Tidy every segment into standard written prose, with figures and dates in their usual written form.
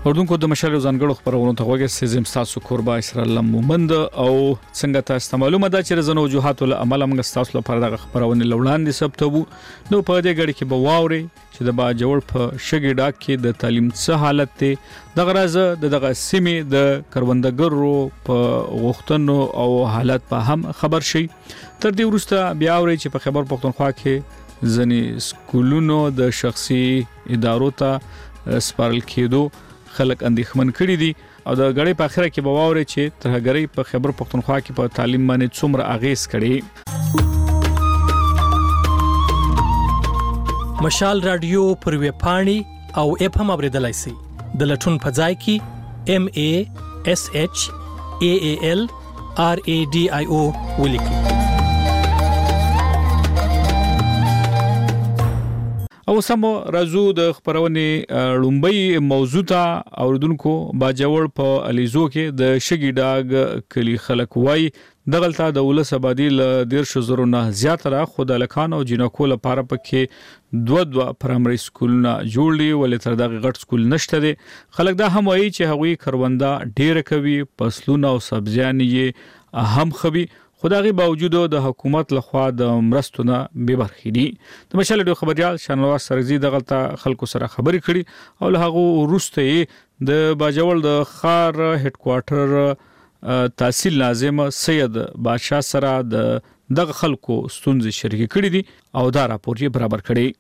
اردوونکو د مشال ځانګړو خبرونو ته وګورئ سیزم تاسو کوربا اسرائیل مومند او څنګه تاسو معلومه ده چې زنه وجوهات له عمل موږ تاسو لپاره د خبرونه لوړاندې ثبتو نو په دې غړي کې بواوري چې د باجوړ په شګي ډاک کې د تعلیم څه حالت ته د غرض دغه سیمې د کروندګرو په غوښتنو او حالت په هم خبر شي تر دې وروسته بیا اوري چې په خبر پښتونخوا کې ځنی سکولونو د شخصي ادارو ته سپارل کېدو خلک اندېښمن کړي دي او د غړي په اخره کې بواوري چې ترهګری په خبر پښتونخوا کې په تعلیم باندې څومره اغیز کړي. مشال رادیو پر وی پاڼي او اپ هم اوریدلای شي د لټون په ځای کې MASHALRADIO ولیکي. او سمو رازو د خبرونه لومبي موضوع ته اوردونکو باجوړ په الیزو کې د شګي ډاګ کلی خلک وای دغلطه د ولس آبادی ل 1.5 نه زیاتره خدالکان او جنکو لپاره پکې دوه پرایمري سکولونه جوړلي ولې تر دغه غټ سکول نشته دي خلک دا هم وایي چې هغوی کرونده ډیر کوي فصلونه او سبزیان یې اهم خوي خدایي باوجود د حکومت لخوا د مرستونه به برخې دي د مشال ډو خبريال شانواز سرزي دغلطه خلکو سره خبرې کړي او له هغه وروسته د باجوړ د خار هډ کوارټر تحصیل لازم سید بادشاہ سره دغه خلکو ستونزې شریک کړي دي او دا راپور یې برابر کړي.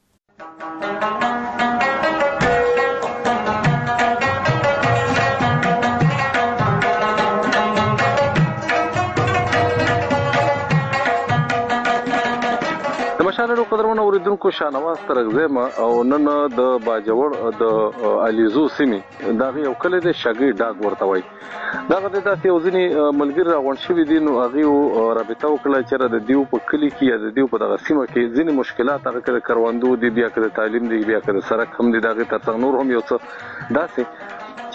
مشالو قدرمنو اوریدونکو شانواز ترغزم او نن د باجوړ د الیزو سیمي دغه یو کله د شګي ډاګ ورته وای دغه د تاسو ځنی ملګری راغون شوی دي نو هغه رابطه وکړه چې د دیو په کلی کې یا د دیو په دغه سیمه کې ځنی مشکلات هغه کړه کروندو دي بیا کړه تعلیم دي بیا کړه سرک هم دي دغه ترڅنګ نور هم یو څه داسې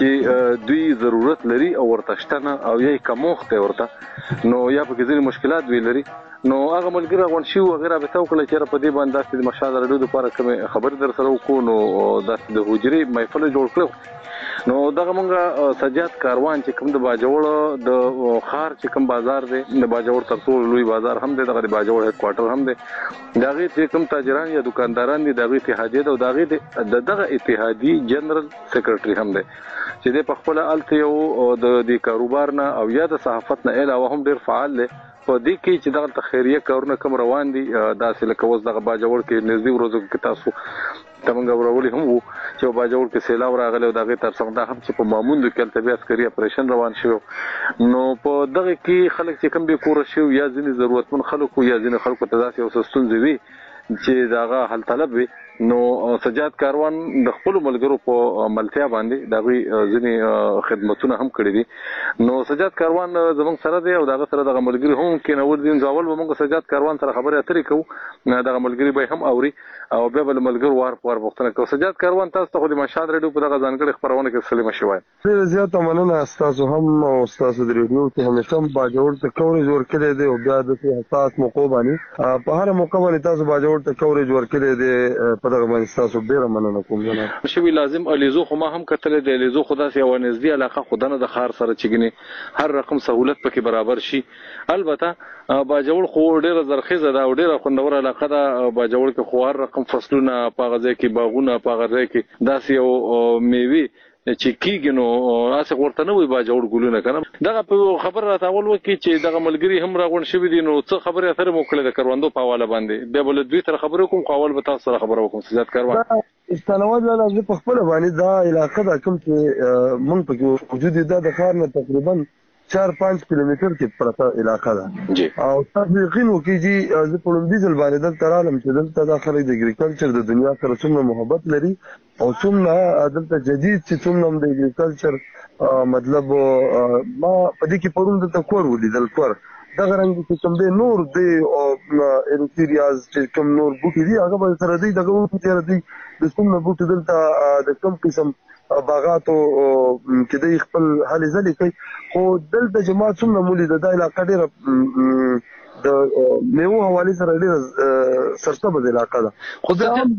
چې دوی ضرورت لري او ورتشتنه او یې کومخته ورته نو یا په ځینې مشکلات وی لري نو هغه ملګری غون شي او غیره به تو کله چې په دې باندې د مشال رډو لپاره کوم خبر در سره وکړو نو د حجري محفل جوړ کړو نو دغه مونږه سجاد کاروان چې کوم د باجوړ د خار چې کوم بازار دی د باجوړ ترڅول لوی بازار هم دی دغه باجوړ هډ کوارټر هم دی دغه چې کوم تاجران یا دکانداران دي دغه اتحادیه او دغه اتحادی جنرال سیکریټری هم دی چې د خپل الته یو د کاروبار نه او یا د صحافت نه علاوه هم ډیر فعال دی په دې کې چې دغه خیریه کارونه کوم روان دي داسې لکه وځ دغه باجوړ کې نږدې ورځو کې تاسو تمنګ ورولي هم وو چې باجوړ کې سیلاو راغله او دغه ترڅنګ دا هم چې په ماموند کې التبي عسکري اپریشن روان شو نو په دغه کې خلک چې کوم به کور شي یا ځینې ضرورتمن خلکو یا ځینې خلکو ته داسې او ستونزې وي چې داغه حل طلب وي نو سجاد کاروان د خپل ملګرو په ملتیا باندې دغه ځینې خدماتونه هم کړې دي نو سجاد کاروان زموږ سره دی او دغه سره د ملګری هم کې نور دین ځاول موږ سجاد کاروان سره خبرې اترې کوو دغه ملګری به هم اوري او بیا بل ملګر وار پوښتنه کوي سجاد کاروان تاسو ته د مشال رډیو په دغه ځانګړي خبرونه کې سلیمه شوی ډیر زیات مننه تاسو هم او تاسو د ریډیو ته همیشه باجوړ ته کورې جوړ کړی دی او بیا د حساس موقع باندې په هر موقع باندې تاسو باجوړ ته کورې جوړ کړی دی په دغه باندې تاسو ډیر مننه کوم جناب شوی لازم الیزو خو ما هم کتل دی الیزو خدا سي او نږدې علاقه خدانه د خار سره چګنی هر رقم سہولت پکې برابر شي البته باجوړ خو ډیر زرخیزه دا ډیر خوندور علاقه ده باجوړ کې خو هر رقم فصلونه پاغځه کې باغونه پاغځه کې داسې او میوي چې کیږي نو اسه ورته نه وي باجوړ ګلونه کنه دغه خبر راتاول وکي چې دغه ملګری هم راغون شوی دي نو څه خبره اثر مو کړل د کروندو په حواله باندې بیا بل دوی تر خبرو کوم قاول به تاسو سره خبرو کوم سجاد کاروان استنواد لازم په خپل باندې دا علاقه دا کوم چې مونږ په وجود ده د خار نه تقریبا 4-5 کیلومتر کې پرته علاقه ده او تاسو یقین وکړئ چې زه په لومړي ځل باندې دلته رالم چې دلته د خلک د اګریکلچر د دنیا سره څومره محبت لري او څومره دلته جدید چې څومره د اګریکلچر مطلب ما په دې کې پرون دلته کور ولیدل کور دغه رنګ چې کوم دی نور دی او ایروتیریاز چې کوم نور بوټي دي هغه به سره دی دغه بوټي دي د څومره بوټي دلته د کوم قسم باغاتو کې د خپل حالې ځلې کوي خو دلته جماعت څومره مولي د علاقه ډېره د میوو حواله سره ډېر سرسبز علاقه ده. خو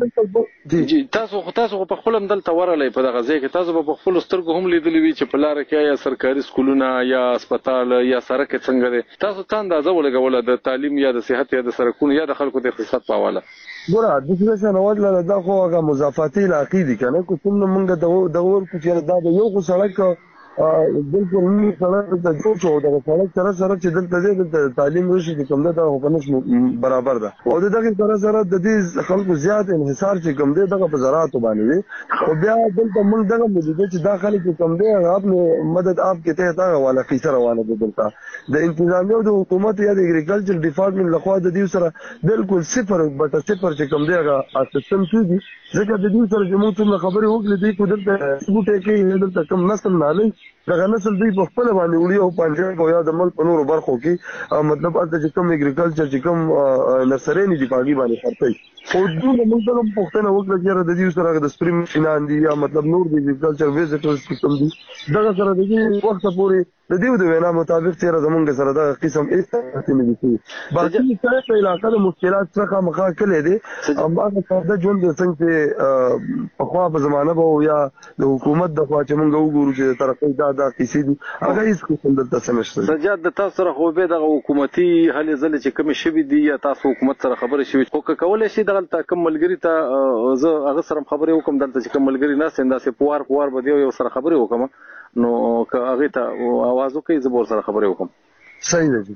جی تاسو په خپل دلته ورلې په دغه ځای کې تاسو په خپل سترګو هم لیدلې وي چې په لار کې یا سرکاري سکولونه یا هسپتال یا سړک څنګه دي تاسو ته اندازه ولګوله د تعلیم یا د صحت یا د سړکونو یا د خلکو د اقتصاد په حواله؟ ګوره د څه شنواد له دا خو هغه مضافاتي علاقې دي کنه کو څومره موږ د ور چې دا د یو خو سړک بالکل نه سړک د جوړ شو دغه سړک سره چې دلته د تعلیم وشي چې کوم ده خو کنه برابر ده او دغه سره د دې خلکو زیات انحصار چې کوم ده دغه په زراعت باندې وي او بیا دلته موږ دغه موجوده چې داخلي کې کوم ده هغه مدد آپ کې ته تا والا قیصر روانه ده دلته د انتظامیه او د حکومت یا د اګریکلچر ډپارټمنټ لخوا د دې سره بالکل 0.0 چې کوم ده هغه سیستم کیږي ځکه د دې سره چې موږ څومره خبرې وکړې دي کو دلته بوټي کې دلته کم نسل نه لري دغه نسل دوی په خپل باندې وړي او پنځه او یا د ملک په نورو برخو کې مطلب البته چې کوم اګریکلچر چې کوم نرسري نه دي پاګي باندې خرڅي خو دوی موږ ته پوښتنه وکړه چې د دې سره د سپریم فینان دي یا مطلب نور د اګریکلچر ویزټرز کوم دي دغه سره د دې وخت پورې د دې د وینا مطابق چې زمونږ سره د قسم استعمال نه دي باقي په علاقه د مشکلات څخه مخه کړي دي هغه ساده ژوند څنګه په خوا په زمانه به یا د حکومت د خوا چې موږ وګورو چې ترقی دا کیسې دي هغه هیڅ قسم دلته سمشته سجاد د تاسو سره خو به د حکومتي هلې ځلې چې کوم شوي دي یا تاسو حکومت سره خبرې شوي او کولای شي دغه کوم ملګری ته زه هغه سره خبرې وکم دلته چې کوم ملګری نه سنداسې پوار به دی یو سره خبرې وکم نو که هغه ته आवाज وکړي زه به سره خبرې وکم صحیح ده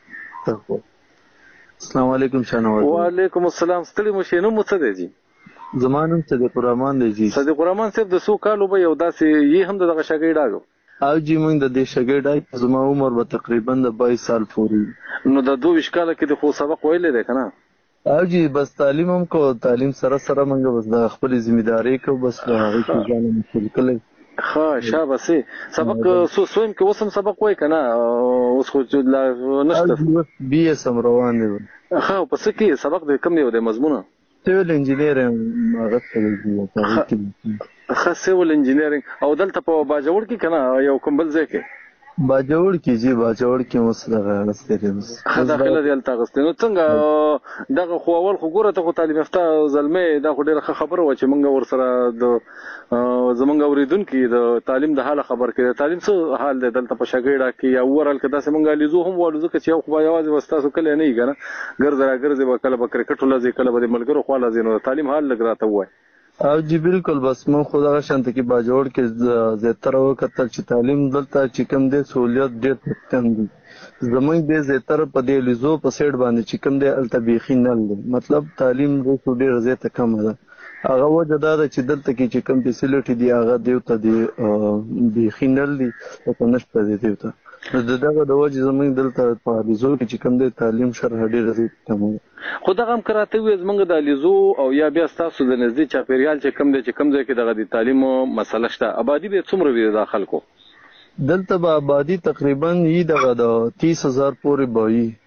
جی السلام علیکم شانواز وعلیکم السلام ستړي مو شینو مو څه دی جی زمانم صدیق الرحمن دی جی صدیق الرحمن صاحب د سو کالو به یو داسې یې هم دغه شګی ډاګو او جی موږ د دې شګی ډاګ زما عمر به تقریبا د 22 سال پورې نو د 22 کال کې د خو سبق ویلې ده کنه او جی بس تعلیم هم کو تعلیم سره موږ بس د خپل ذمہداري کو بس هغه کې ځان مسؤل کړل ها شابه سبق سویم کې وسم سبق وای کنه اوس خو نشته بي اس ام روان دي ها پس کې سبق د کم دی د مضمونه سیول انجینیرینګ هغه څه دی سیول انجینیرینګ او دلته په باجوړ کې کنه یو کوم بل ځای کې باجوړ کې جی باجوړ کې مصدغه غستې بس داخله دی الته غستې نو څنګه دغه خو اول خو ګوره ته خو تعلیم یافته زلمې دا خو ډیره خبره و چې مونږ ور سره د زمونږ اوریدونکو د تعلیم د حاله خبر کړي تعلیم څه حال دی دلته په شګیړه کې یا ورال کې داسې مونږ لیزو هم ولو ځکه چې یو خو یوازې وستاسو کله نه یې کنه ګرځي وکاله به کرکټ ولزي کله به ملګرو خو لازم نو تعلیم حال لګراته وای او جی بالکل بس مو خدا شانت کې باجوړ کې زیاتره وکړل چې تعلیم دلته چې کوم دي سہولیت ډېر کم دي زمونږ د زیاتره په دې لیزو په سیټ باندې چې کوم دي التبیخي نه مطلب تعلیم ډېر زیاته کم ده هغه وجه دا ده چې دلته کې چې کوم فیسیلیټي دی هغه دیوته دی بیخي نه دي او نشته دی دیوته دغه د وجه زمونږ دلته په لیزو کې چې کوم دي تعلیم شرح ډېر زیات کم ده خو دغه هم کراته وي زمونږ د لیزو او یا بیا ستاسو د نږدې چاپیریال چې کم دی چې کم ځای کې دغه د تعلیم مسله شته آبادي به څومره وي د خلکو دلته به آبادي تقریبا یې دغه د 30,000 پورې به وي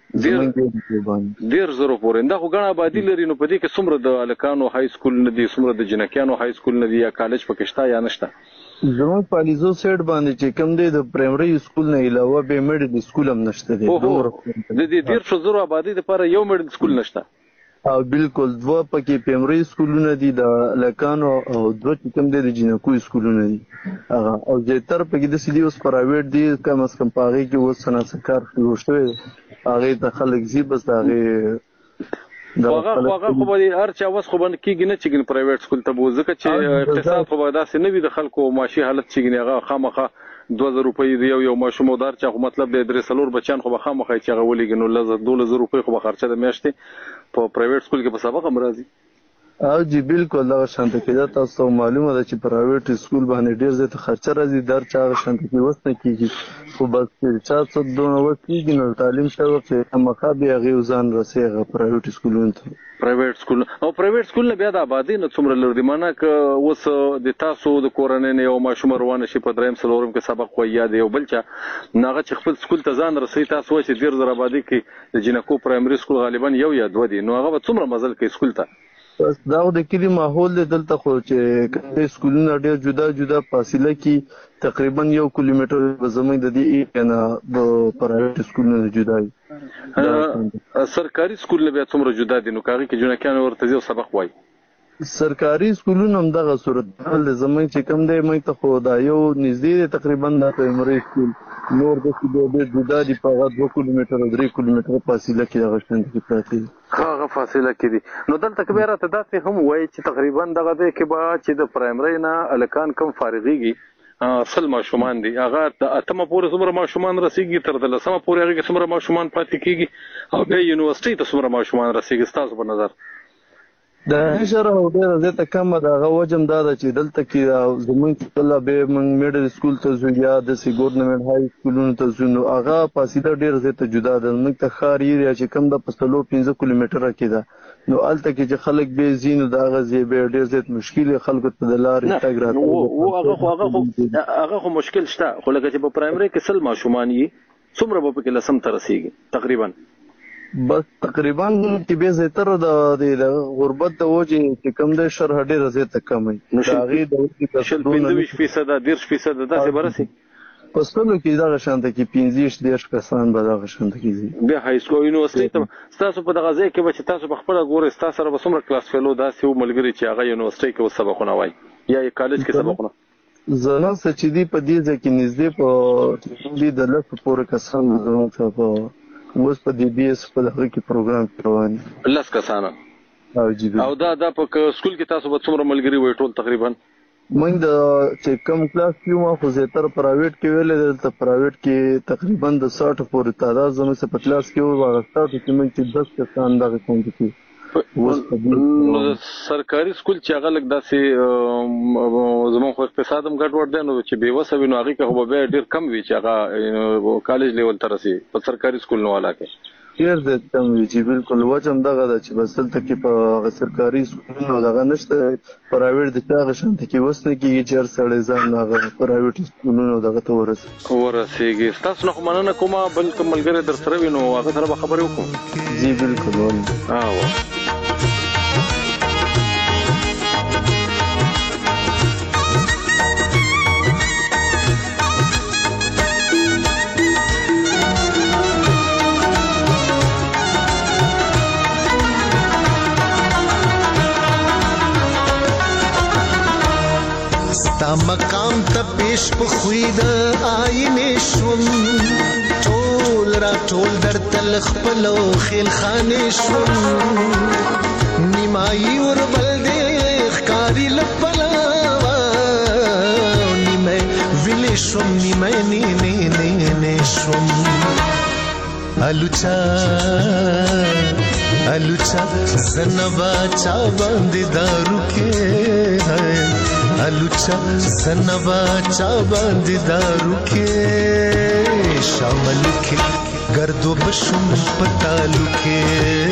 ډېر زرو پورې دا خو ګڼه آبادي لري نو په دې کې څومره د هلکانو های سکول نه دي څومره د جنکیانو های سکول نه دي یا کالج پکې شته یا نشته زموږ په لیزو سیټ باندې چې کوم دی د پرایمري سکول نه علاوه به میډل سکول هم نشته دی د دې 150 آبادي لپاره یو میډل سکول نشته او بالکل دوه پکې پرایمري سکولونه دي د لکانو او دوه چې کوم دی د جنکو سکولونه دي هغه او زیاتره پکې د سیدي اوس پرایویټ دي کم از کم پاغي کې اوس صنعت کار شروع شوی هغه ته خلک زی بس هغه هغه خو به هر چا وس خو باندې کېږي نه چې پرایویټ سکول ته بوځي چې اقتصاد خو به داسې نه وي د خلکو معاشي حالت چې هغه خامخه 2000 روپۍ دی یو ماشوم دار چې خو مطلب د درې سلور بچان خو به خامخه چې هغه ولېږي نو 1200 روپۍ خو به خرچه د میاشتې په پرایویټ سکول کې په سبق هم راځي او جی بالکل دا شانت کې دا تاسو معلومه ده چې پرایویټ سکول باندې ډیر زیات خرچه راځي در چا شانت کې وسنه کیږي خو بس چې څه دونه وخت کېږي نو تعلیم شوه چې مخابه غي ځان رسېږي پرایویټ سکولونو ته پرایویټ سکول او پرایویټ سکول بیا د آبادی نه څومره لري معنی ک اوس د تاسو د کورنۍ نه یو ماشوم روانه شي په دریم سلورم کې سبق وای یاد یو بل چا ناغه چې خپل سکول ته ځان رسې تاسو چې ډیر زر آبادی کې د جنکو پرایمري سکول غالبا یو یا دوه دي نو هغه څومره مزل کوي سکول ته بس دا د کلی ماحول دلته خو چې کله سکولونه ډېر جدا فاصله کې تقریبا 1 کیلومتر به زموږ د دې کنه د پرایویټ سکولونو جدا سرکاري سکول له بیا څومره جدا دي نو کاږي کې جنکان ورته یو سبق وای سرکاري سکولونه هم دغه صورت حال زموږ چې کوم دی موږ ته خو دا یو نږدې تقریبا د پرایمري سکول نور د ډېر جدا دي په هغه 2 کیلومتره 3 کیلومتره فاصله کې هغه شان کې پراته دي هغه فاصله کې دي نو دلته کې راته داسې هم وایي چې تقریبا دغه دی کې به چې د پرایمري نه الکان کم فارغيږي اصل ماشومان دي هغه اتمه پورې څومره ماشومان رسیږي تر د لسمه پورې هغه څومره ماشومان پاتې کیږي او بیا یونیورسيټي ته څومره ماشومان رسیږي تاسو په نظر د نشر او ډیره زیاته کم ده هغه وجم دا چې دلته کې زموږ کله به موږ میډل سکول ته ځو یا د سی ګورنمنت های سکولونو ته ځو نو هغه فاصله ډیره زیاته جدا ده موږ ته ښار ایریا چې کم د 15 کیلومتره کې ده نو الته کې چې خلک به زینو دا غزي به ډیر زیات مشکل خلکو ته د لارې تګ راته هغه خو مشکل شته خو لکه چې په پرایمري کې سل ماشومان یې څومره به په کې لسم ته رسیږي تقریبا بس تقریبا چې به زیاتره د غربت د وجه چې کم د شرح ډیره زیاته کم وي هغه د 15% داسې برسي پښتون کې دا شانته کې 15 کسان به دا شانته کې به های سکول یونیورسيټي ته تاسو په دغه ځای کې چې تاسو په خپل ګورې تاسو سره به څومره کلاس فیلو داسې ملګری چې هغه یونیورسيټي کې سبقونه وای یا کالج کې سبقونه زنه چې دی په دې ځای کې نږدې په دې د لږ پورې کسان زموږ ته اوس په دې بي اس په دغه کې پروګرام روان لس کسانه او دا په سکول کې تاسو به څومره ملګری وای ټول تقریبا موږ د چې کم کلاس کې مو خو زیاتره پرایویټ کې ویل دلته پرایویټ کې تقریبا د 60 پورې تعداد زموږ په کلاس کې وغوښتل چې موږ 10 کسان دغه کوم کې سرکاري سکول چې هغه لګ داسې زموږ خو اقتصاد هم ګډوډ دی نو چې بیوسه وي نو هغه کې خو به ډیر کم وي چې هغه کالج لیول ته رسي په سرکاري سکول نو والا کې ډیر زیات کم وي چې بالکل وجم دغه د چې بس دلته کې په سرکاري سکولونو دغه نشته پرایویټ د هغه شانته کې وسنه کېږي چې هر سړی ځان هغه پرایویټ سکولونو دغه ته ورسیږي تاسو نه مننه کومه بل کوم ملګری در سره وینو هغه سره خبرې وکړو جی بالکل تا مقام ته پیش په خوې د آینې شوم ټول را ټول در تل خپلو خیل خانې شوم نیمایي وربل دې ښکاري لپلاوه نیمه ویلې شوم نیمه نه شوم الوچا زنبا چا باندې دارو کې الوچا زنبا چا باندې دارو کې شامل کې گردو بشم پتالو کې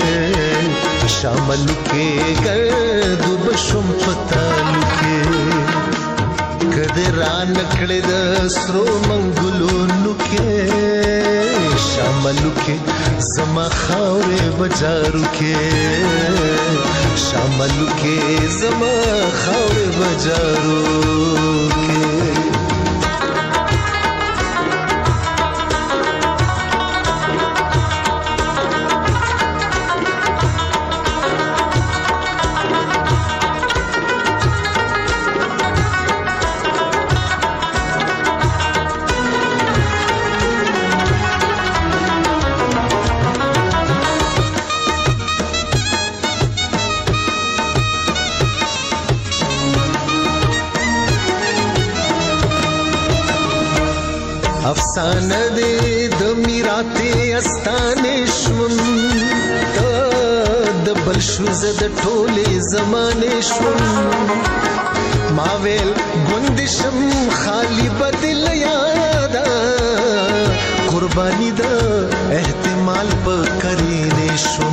شامل کې گردو بشم پتالو کې کده را نکړې د سرو منګلونو کې شاملو کې زما خاورې بجارو کې شاملو کې زما خاورې بجارو کې افسانه دې د میراته استانې شوم د بل شوز د ټولې زمانې شوم ما ویل ګوندشم خالی بدل یادا قربانی د احتمال په کرینې شوم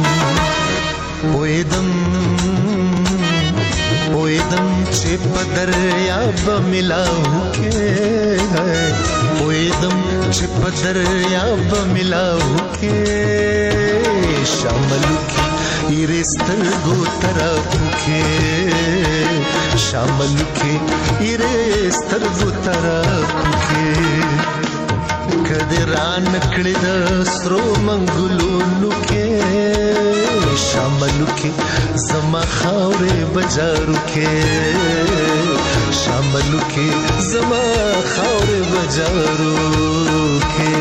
پویدم چې په دریاب ملاو کې پویدم چې په دریاب ملاو کې شامل کې ایرستر گو طرف کې شامل کې ایرستر گو طرف کې کدی ران کړی د سرو منګلونو کې شاملو کې زما خاورې بجارو کې شاملو کې زما خاورې بجارو کې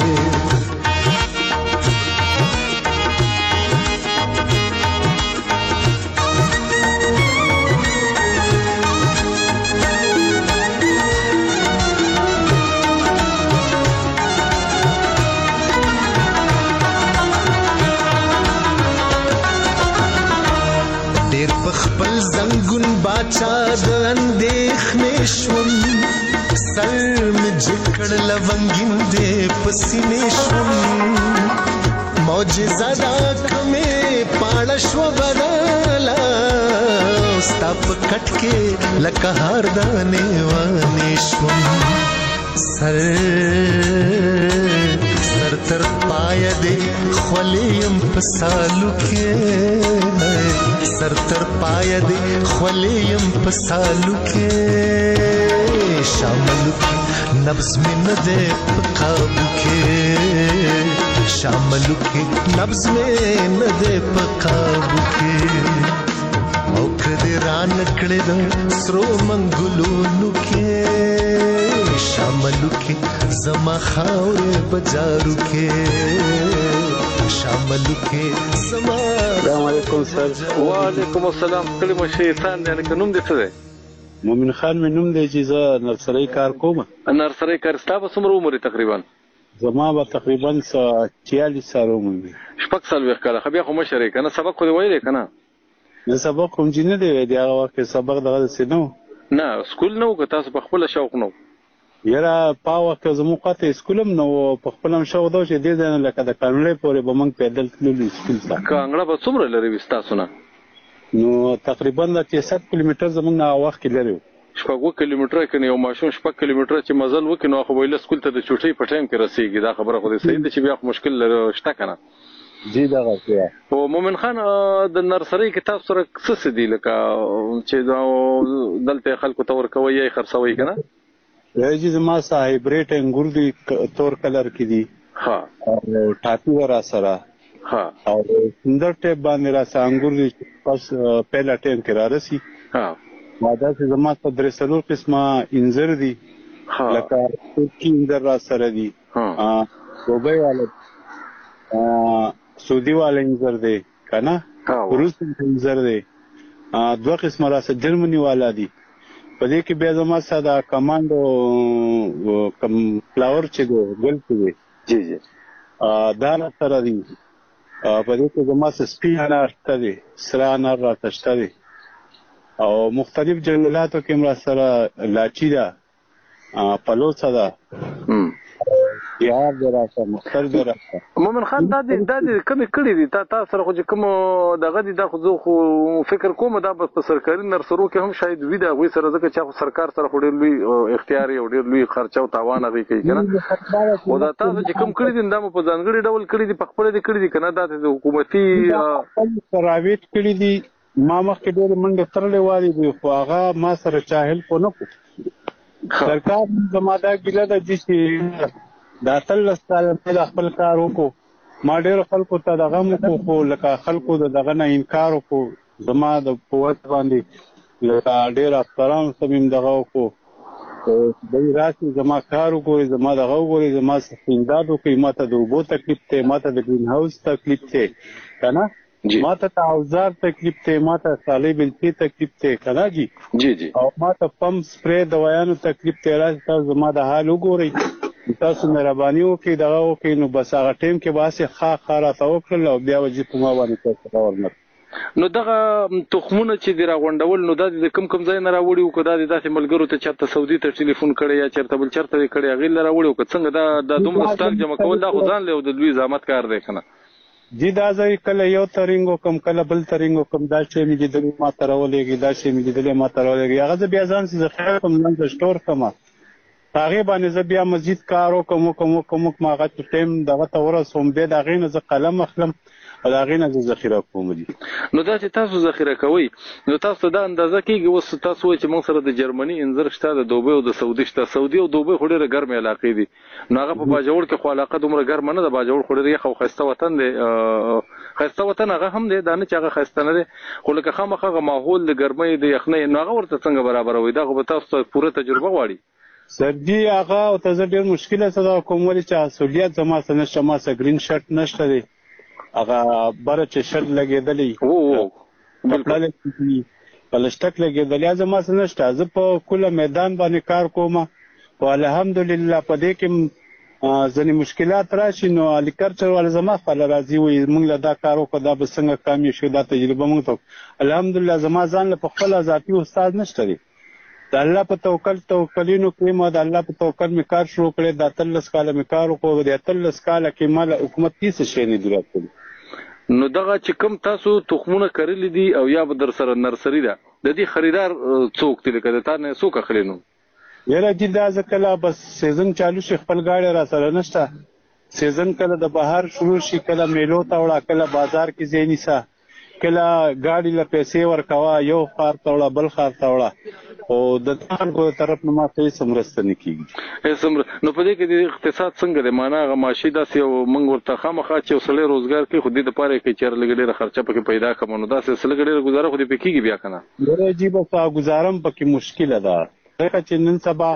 خپل زنګون باچا د اندېښنې شوم سر مې جکړ لونګین دې پسینې شوم معجزه دا کمې پاړه شوه بدله ستا په کټ کې لکه هار دانې وانې شوم سر تر پایه دې خولې یم په سالو کې سر تر پایه دې خولې یم په سالو کې شاملو کې نبض مې نه دی په قابو کې شاملو کې نبض مې نه دی په قابو کې او کدی ران کړی د سرو منګلونو کې شاملو کې زما خاورې بجارو کې شاملو کې زما. السلام علیکم سر. وعلیکم السلام. کلمه شیطان دی که نوم دې څه دی؟ مومن خان مې نوم دی چې زه نرسرۍ کار کوم. نرسرۍ کار ستا به څومره عمر تقریبا؟ زما به تقریبا 46 سال عمر وي. 46 کاله. خو بیا خو مشر یې که نه؟ سبق خو دې ویلی که نه؟ نه سبق کوم چې نه دی ویلی هغه وخت کې سبق دغه داسې نه و. نه سکول نه و که تاسو په خپله شوق نه و؟ یاره په هغه وخت کې زموږ خواته سکول هم نه و په خپله هم شوق دا و چې دې ځای نه لکه د کانړۍ پورې به موږ پیدل تللو سکول ته. کانګړه به څومره لرې وي ستاسو نه؟ نو تقریبا د 63 کیلومتر زموږ نه هغه وخت کې لرې و. 6 کیلومتره که یو ماشوم 6 کیلومتره چې مزل وکړي نو خو به سکول ته د چوټۍ په ټایم کې رسېږي. دا خبره خو دې صحیح ده چې بیا خو مشکل شته که نه؟ جی دغه څه. او مومن خان د نرسرۍ کې تاسو سره څه دي لکه چې دلته خلکو ته ورکوئ یا یې خرڅوئ که نه؟ جی زما سره هایبریډ انګور دي تور کلر کې دي ها او ټاپي ورا سره ها او سندر ټیپ باندې را سره انګور دي پس پهلا ټیم کې را رسی ها ماده چې زما په درې څلور قسمه انځر دي لکه ترکی انځر را سره دي دوبۍ والا سعودي والا انځر دی کنه روس انځر دی 2 قسمه را سره جرمني والا دي په دې کې بیا زما سره د کمانډو کم فلاور چې دی ګل چې دی جی جی دا را سره دي په دې کې زما سره سپین انار شته دی سره انار راته شته دی او مختلف جنګلاتو کې هم را سره لاچي ده پلوڅه ده یار دی را سره مختلف دی را سره. مومن خان دا دې کمې کړي دي تا سره خو چې کوم دغه دي دا خو زه خو فکر کوم دا په سرکاري نرسرو کې هم شاید وي د هغوی سره ځکه چې خو سرکار سره خو ډېر لوی اختیار او ډېر لوی خرچه او تاوان هغوی کوي که نه؟ خو دا تاسو چې کوم کړي دي دا مو په ځانګړي ډول کړي دي په خپله دې کړي دي که نه دا د حکومتي پرایویټ کړي دي؟ ما مخکې ډېرې منډې تړلې والې دي خو هغه ما سره چا هیلپ ونه کړو. سرکار زما دا ګیله ده چې دا 13 کاله مې د خپل کار وکړو ما ډېرو خلکو ته دغه هم وکړو خو لکه خلکو د دغه نه انکار وکړو زما د قوت باندې لکه ډېر افسرانو ته مې هم دغه وکړو دوی راشي زما کار وګوري زما دغه وګوري زما څخه امداد وکړي ما ته د اوبو تکلیف دی ما ته د ګرین هاوس تکلیف دی که نه ما ته اوزار تکلیف دی ما ته صالح بلچې تکلیف دی که نه جي او ما ته پمپ سپری دوایانو تکلیف دی راشي تاسو زما د حال وګورئ تاسو مهرباني وکړئ دغه وکړئ نو بس هغه ټایم کې به هسې ښه راته وکړل او بیا به په ما باندې تاسو ورنه. نو دغه تخمونه چې دې راغونډول نو دا د کوم ځای نه راوړي وو که دا د داسې ملګرو ته چېرته سعودي ته ټلیفون کړی یا چېرته بل چېرته یې کړی هغې نه راوړي وو که څنګه دا دومره سټاک جمع کول دا خو ځان له د لوی زحمت کار دی که نه؟ جی دا ځای کله یو ترنګ وکړم کله بل ترنګ وکړم دا شی مې لیدلي ما ته راولېږي دا شی مې لیدلي ما ته راولېږي هغه زه بیا ځان چې ذخیره کړم ځان ته سټور کړم هغې باندې زه بیا مزید کار وکړم ما هغه چې ټایم دغه ته ورسوم بیا د هغې نه زه قلم اخلم او د هغې نه زه ذخیره کوم دي. نو دا چې تاسو ذخیره کوئ نو تاسو ته دا اندازه کېږي اوس تاسو وایئ چې موږ سره د جرمني انځر شته د دوبۍ او د سعودي شته. سعودي او دوبۍ خو ډېرې ګرمې علاقې دي نو هغه په باجوړ کې خو علاقه دومره ګرمه نه ده. باجوړ خو ډېر یخ او ښایسته وطن دی ښایسته وطن هغه هم دی دا نه چې هغه ښایسته نه دی خو لکه خامخا هغه ماحول د ګرمۍ د یخنۍ نو هغه ورته څنګه برابروي دا خو به تاسو ته پوره تجربه غواړي. سرجي هغه ته زه ډېر مشکله څه کوم ولې چې سهولیت زما څه نشته ما څه ګرین شرټ نشته دی هغه بره چې شرټ لګېدلی پلسټک لګېدلی زما څه نشته. زه په کله میدان باندې کار کوم او الحمدلله په دې کې ځینې مشکلات راشي نو الیکلچر والا زما خپله راځي وایي موږ له دا کار وکړو دا به څنګه کامیاب شو دا تجربه موږ ته الحمدلله زما ځان له په خپله ذاتي استاد نشته دی. د الله په توکلینو کې ما د الله په توکل مې کار شروع کړی د 13 کاله مې کار وکړو د 13 کاله کې ما له حکومت هېڅ شی نه دي راکړي. نو دغه چې کوم تاسو تخمونه کرلی دي او یا به در سره نرسري ده د دې خریدار څوک دی لکه د تا نه څوک اخلي نو یاره جي دا زه کله بس سیزن چالو شي خپل ګاډی را سره نشته سیزن کله د بهر شروع شي کله میلو ته وړه کله بازار کې ځای نیسه کله ګاډي له پیسې ورکوه یو ښار ته وړه بل ښار ته وړه او د خلکو طرف نه ما ته هېڅ مرسته نه کېږي. نو په دې کې د اقتصاد څنګه دی معنا هغه معاشي داسې یو موږ ورته خامخا چې یو سړی روزګار کوي خو دې دپاره یې کوي چې هر لږ ډېره خرچه پکې پیدا کړم نو داسې لږ ډېره ګزاره خو دې پکې کېږي بیا که نه ډېره عجیبه ګزاره هم پکې مشکله ده ځکه چې نن سبا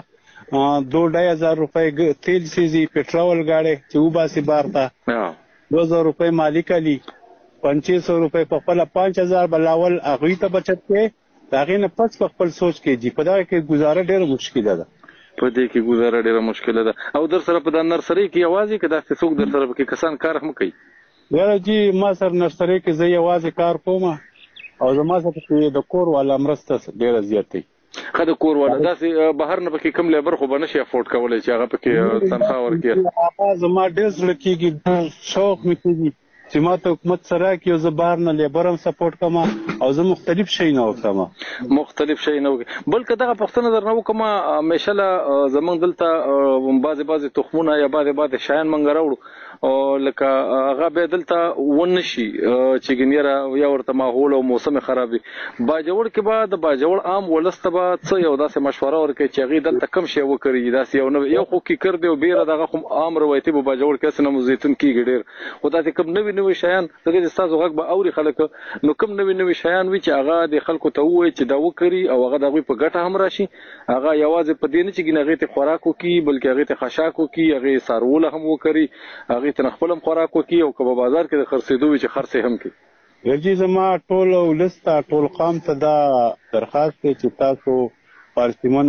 2,500 روپۍ تیل سیزي پټرول ګاډی چې وباسي بار ته 2,000 روپۍ مالک علي 500 روپۍ په خپله 5,000 بلاول هغوی ته بچت کوي د هغې نه پس په خپل سوچ کې جي په دغه کې ګزاره ډېره مشکله ده په دې کې ګزاره ډېره مشکله ده. او در سره په دا نرسرۍ کې یوازې که داسې څوک در سره پکې کسان کار هم کوي؟ یاره جي ما سره نرسرۍ کې زه یوازې کار کوم او زما سره پکې د کور والا مرسته ډېره زیات دی. ښه د کور والا داسې بهر نه پکې کوم لیبر خو به نه شي افورډ کولی چې هغه پکې تنخواه ورکړي؟ هغه زما ډېر زړه کېږي شوق مې کېږي چې ما ته حکومت سره کې زه بهر نه لیبر هم سپورټ کوم او زه مختلف شی نه وکړم مختلف شی نه وکړم. بلکې دغه پوښتنه درنه وکړم همیشه له زموږ دلته بعضې تخمونه یا بعضې شیان موږ راوړو لکه هغه بیا دلته ونه شي چې ګنیره یا ورته ماحول او موسم خراب وي. باجوړ کې به د باجوړ عام ولس ته به څه یو داسې مشوره ورکوي چې هغې دلته کم شی وکړي داسې یو خو کیکر دی او بیره دغه خو عام روایتي به باجوړ کې هسې نه مو زیتون کېږي ډېر خو داسې کوم نوي شیان ځکه چې ستاسو غږ به اوري خلک نو کوم نوي شیان وي چې هغه د خلکو ته ووایي چې دا وکړي او هغه د هغوی په ګټه هم راشي هغه یوازې په دې نه چې ګینې هغې ته خوراک وکړي بلکې هغې ته خشاک وکړي هغې څاروله هم وکړي هغې ته خپل هم خوراک وکړي او که په بازار کې د خرڅېدو وي چې خرڅ یې هم کړي. ورجي زما ټول ولس ته ټول قام ته دا درخواست دی چې تاسو پارسیمن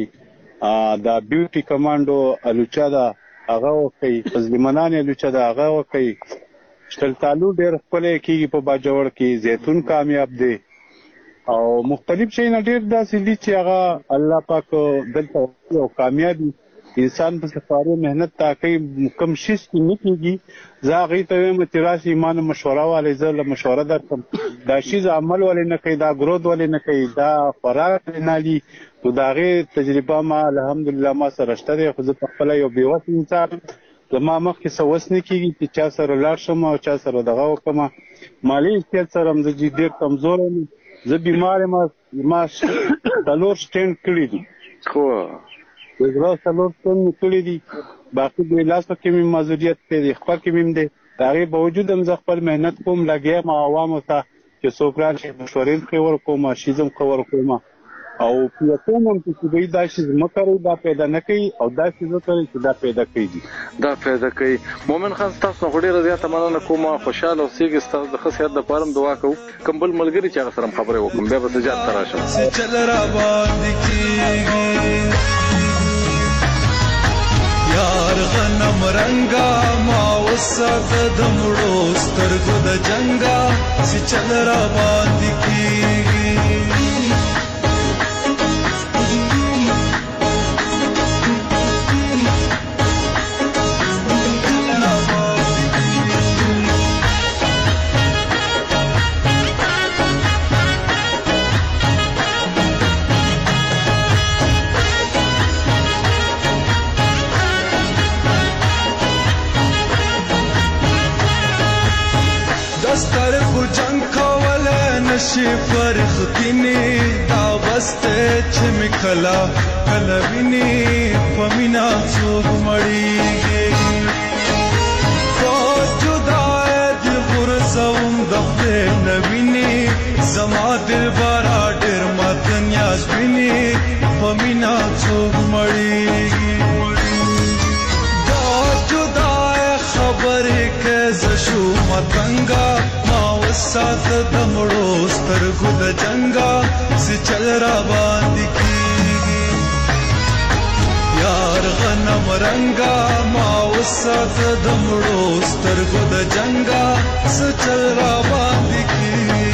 وکړئ دا بیوټي کمانډو الوچه ده هغه وکړئ فضلمنان الوچه ده هغه وکړئ شلتالو ډېر ښکلی کېږي په باجوړ کې زیتون کامیاب دی او مختلف شیونه ډېر داسې دي چې هغه الله پاک دلته او کامیاب انسان په سفاري محنت تا کوي کم شي چې نه کېږي زه هغې ته وایم چې راشي ما نه مشوره والی زه له مشوره درکړم دا شیز عمل ولې نه کوي دا ګروت ولې نه کوي دا خوراک ولې نه علي نو د هغې تجربه ما الحمدلله ما سره شته دی خو زه په خپله یو بېوس انسان زما مخکې څه وس نه کېږي چې چا سره لاړ شم او چا سره دغه وکړم مالي احتیاط سره هم زه ډېر کمزوری یم زه بیمار یم ما 4 سټینډ کړي دي خو د زړه 4 سټینډ مې کړي دي باقي د لاسو کې مې معذوریت دی خپل کې مې دی د هغې باوجود هم زه خپل محنت کوم لګیا یم عوامو ته چې څوک راشي مشورې ښې ورکوم شیز هم ښه ورکوم او پیاکوم هم چې دوی دا شیز مه کوئ دا پیدا نه کوي او دا شیز وکړئ چې دا پیدا کوي دا پیدا کوي. مومن خان ستاسو نه خو ډېره زیاته مننه کوم خوشحاله اوسېږئ ستاسو د ښه صحت دپاره هم دعا کوو کوم بل ملګري چې هغه سره هم خبرې وکړم بیا به سجاد ته راشم چل را باندې کېږي یار غنم رنگا ما وساته د مړو سترګو د جنګا چې چل را باندې کېږي سترګو جنگ کولی نشي فرښتینې دا بس دی چې مې کله کله ویني په مینه څوک مړېږي په جدای دې غورځوم د خدای نه ویني زما دلبره ډېر ماته نیاز ویني په مینه څوک مړېږي دا جدای خبرې که زه شوم تنګه ما وساته د مړو سترګو د جنګه څه چل را باندې کېږي یار غنم رنګه ما وساته د مړو سترګو د جنګه څه چل را باندې کېږي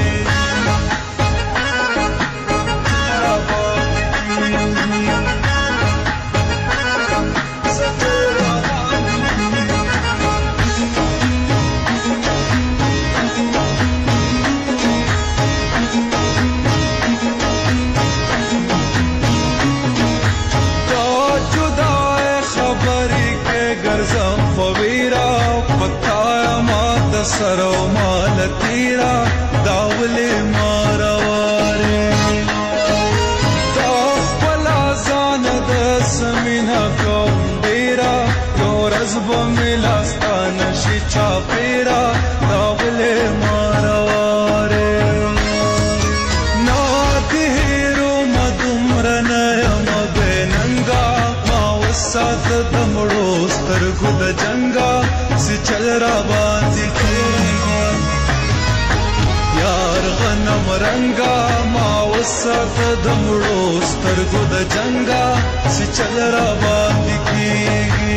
سرو مال تیرا داولی مارواره دا خپلا زان د سمینا کوم ډیرا یو رز بملاستا نشي چا پیرا داولی مارواره نا تیرو مدمرن یم بیننگا ما وسات دمړو سترګو د جنگا سی چل را باندې یار غنم رنگا ما وسات د مړو سترګو د جنگا سی چل را باندې کېږي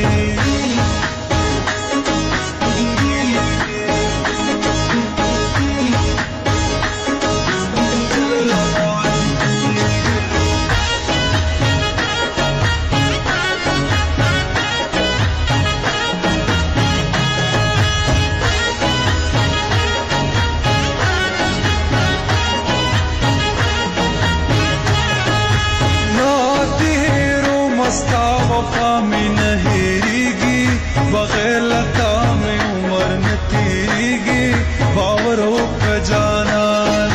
وفا میں نہیریگی بغیر لتا میں عمر نہ تیریگی باوروں کا جانا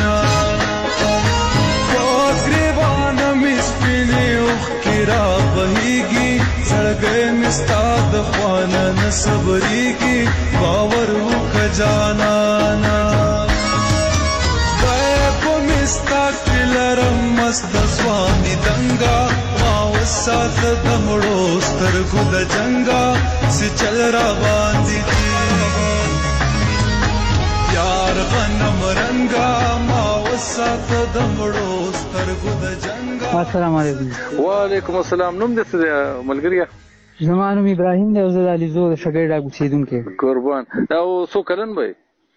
گریبان مسپنے اخ کرا بہیگی سڑگے مستاد خوانا نہ صبریگی باوروں کا جانا غیب مستا کلرم مست سوامی دنگا سات دمړو سترګو د جنگا سی چل را باندې یار غنم رنگا ما وسات دمړو سترګو د جنگا. السلام علیکم. وعلیکم السلام. نوم دې څه دی ملګریه؟ زما نوم ابراهیم دی او زه د علیزو د شګۍ ډاګ اوسېدونکی یم. قربان. دا څو کلن به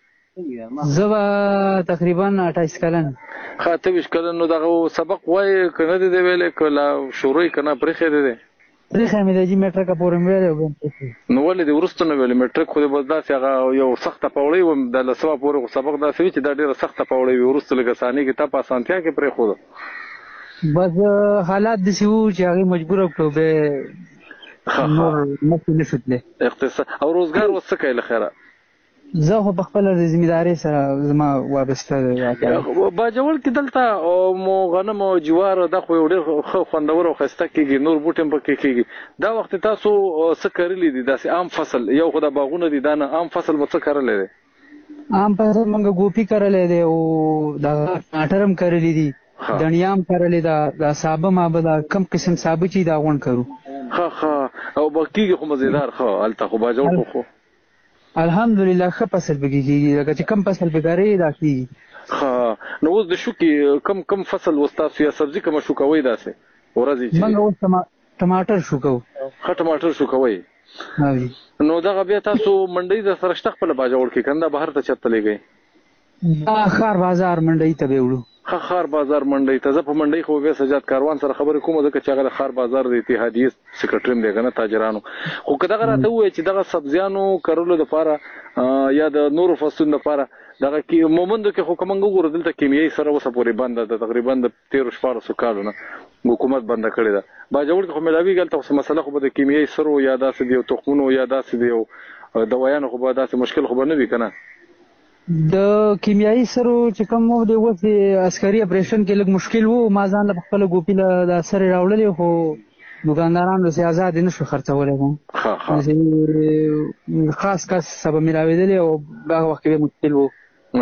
زه به تقریبا 28 کلن. ښه 28 کلن. نو دغه سبق وایې که نه دی دی ویلی که لا شروع یې که نه پرېښی دی دی؟ پرېښی مې دی جي میټرکه پورې مې ویلی نو ولې دې وروسته نه ویلې؟ میټرک خو دې بس داسې هغه یو سخته پوړۍ وم د 10 پورې خو سبق داسې وي چې دا ډېره سخته پوړۍ وي، وروسته لږ اسانېږي. تا په اسانتیا کې پرېښوده؟ بس حالات داسې وو چې هغې مجبوره کړو بیا نور مخکې نه شو تللی. اقتصاد او روزګار اوس څه کوي له خیره؟ زه خو په خپله د ذمهدارۍ سره زما وابسته دی. باجوړ کې دلته مو غنم او جوار دا خو یو ډېر ښه خوندور او ښایسته کېږي، نور بوټي هم پکې کېږي. دا وخت تاسو څه کرلي دي داسې عام فصل؟ یو خو دا باغونه دي، دا نه عام فصل مو څه کرلی دی؟ عام فصل موږ ګوپي کرلی دی او دا ټماټر هم کرلي دي، دڼیا هم کرلې ده، دا سابه مابه دا کم قسم سابه چې دا غونډ کرو. ښه ښه. او به کېږي خو مزېدار ښه هلته خو باجوړ خو الحمدلله ښه فصل پکې کېږي، لکه چې کم فصل پکې کرې دا کېږي. ښه. نو اوس د شوکې کم فصل اوس تاسو یا سبزي کومه شوکوئ داسې ورځې چې؟ موږ اوس ټماټر شوکوو. ښه ټماټر شوکوئ. نو دغه بیا تاسو منډۍ در سره شته خپله باجوړ کې که نه بهر ته چېرته لېږئ؟ دا ښار بازار منډۍ ته به وړو. ښه ښار بازار منډۍ ته. زه په منډۍ خو بیا سجاد کاروان سره خبرې کوم ځکه چې هغه د ښار بازار د اتحادیې سکرټري هم دی که نه تاجرانو. خو که دغه راته ووایي چې دغه سبزیانو کرلو دپاره یا د نورو فصلونو دپاره دغه مومندو کې خو که موږ وګورو دلته کیمیایي سره اوسه پورې بنده ده، تقریبا د 13-14 کالو نه حکومت بنده کړې ده. باجوړ کې خو میلاویږي هلته خو مسله خو به د کیمیایي سرو یا داسې د یو تخمونو یا داسې د یو دوایانو خو به داسې مشکل خو به نه وي که نه؟ د کیمیاوي سرو چې کوم و د اوس د عسکري اپریشن کې لږ مشکل و. ما ځان له خپله ګوپي له د سرې راوړلې خو دوکاندارانو داسې ازاد یې نشو خرڅولی کوم خاص کس سبا ملاوېدلې او هغه وخت کې به مشکل و.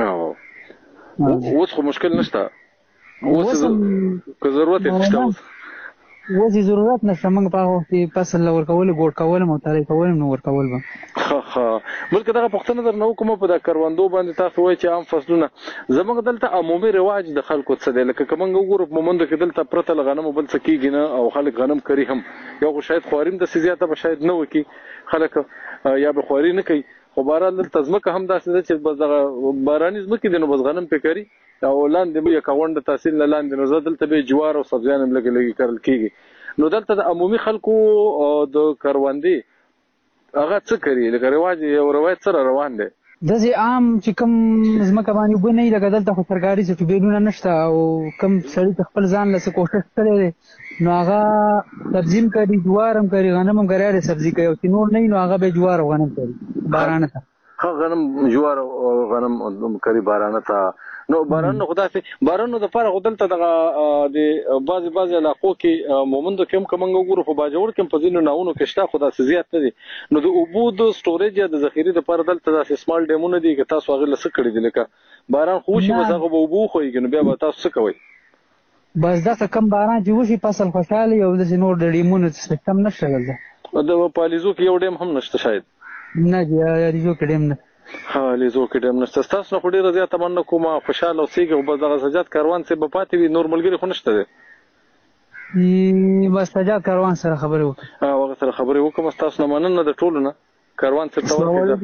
اوس خو مشکل نشته اوس که ضرورت یې شته اوس یې ضرورت نشته. موږ په هغه وخت کې فصل له ورکول ګوډ کول او ترې کول نو ورکول به بلکې دغه پوښتنه درنه وکړم په د کروندو باندې تاسو وایئ چې عام فصلونه زموږ دلته عمومي رواج د خلکو څه دی لکه که موږ وګورو په مومندو کې دلته پرته له غنمو بل څه کېږي نه او خلک غنم کري هم یو خو شاید خواري هم داسې زیاته به شاید نه وکړي خلک یا به خواري نه کوي خو بهرحال دلته ځمکه هم داسې ده چې بس دغه باراني ځمکې دي نو بس غنم پرې کري او لاندې به یې کونډه تحصیل نه لاندې نو زه دلته به جوار او سبزیان هم لږې لږې کرل کېږي. نو دلته د عمومي خلکو د کروندې هغه څه کوي لکه رواج یو روایت سره روان دی داسې عام چې کوم ځمکه باندې اوبه نه وي لکه دلته خو سرکاري څه ټیوبیلونه نشته او کوم سړي ته خپل ځان له څه کوښښ کړی دی نو هغه سبزي هم کوي جوار هم کوي غنم هم کوي هرې سبزي کوي او چې نور نه وي نو هغه به جوار او غنم کوي بارانه ته غنم جوار او غنم کوي بارانه ته نو باران نو خدای سي باران نو د فرق دلته دغه د بعضي علاقو کې مومندو کې هم کومنګ وګورو په باجوړ کې په ځینو ناونو کې شته خدای سي زیات دي نو د اوبو د سټوریج یا د ذخیره لپاره دلته د سمال ډیمونه دي که تاسو هغه لسه کړی دي لکه باران خو شي بس هغه اوبو خوېږي نو بیا به تاسو څه کوئ بس دا کم باران چې وشي فصل خوشاله او د نور د ډیمونو سیستم نشته دلته د پالیزو کې یو ډیم هم نشته شاید نه دی یو ډیم نه لیزو کې ډیم نشته تاسو نه خو ډېره زیاته مننه کوم خوشاله اوسېږئ او بس دغه سجاد کاروان صاحب به پاتې وي نور ملګري خو نشته دی بس سجاد کاروان سره خبرې وکړم هغه سره خبرې وکړم ستاسو نه مننه د ټولو نه کاروان صاحب ته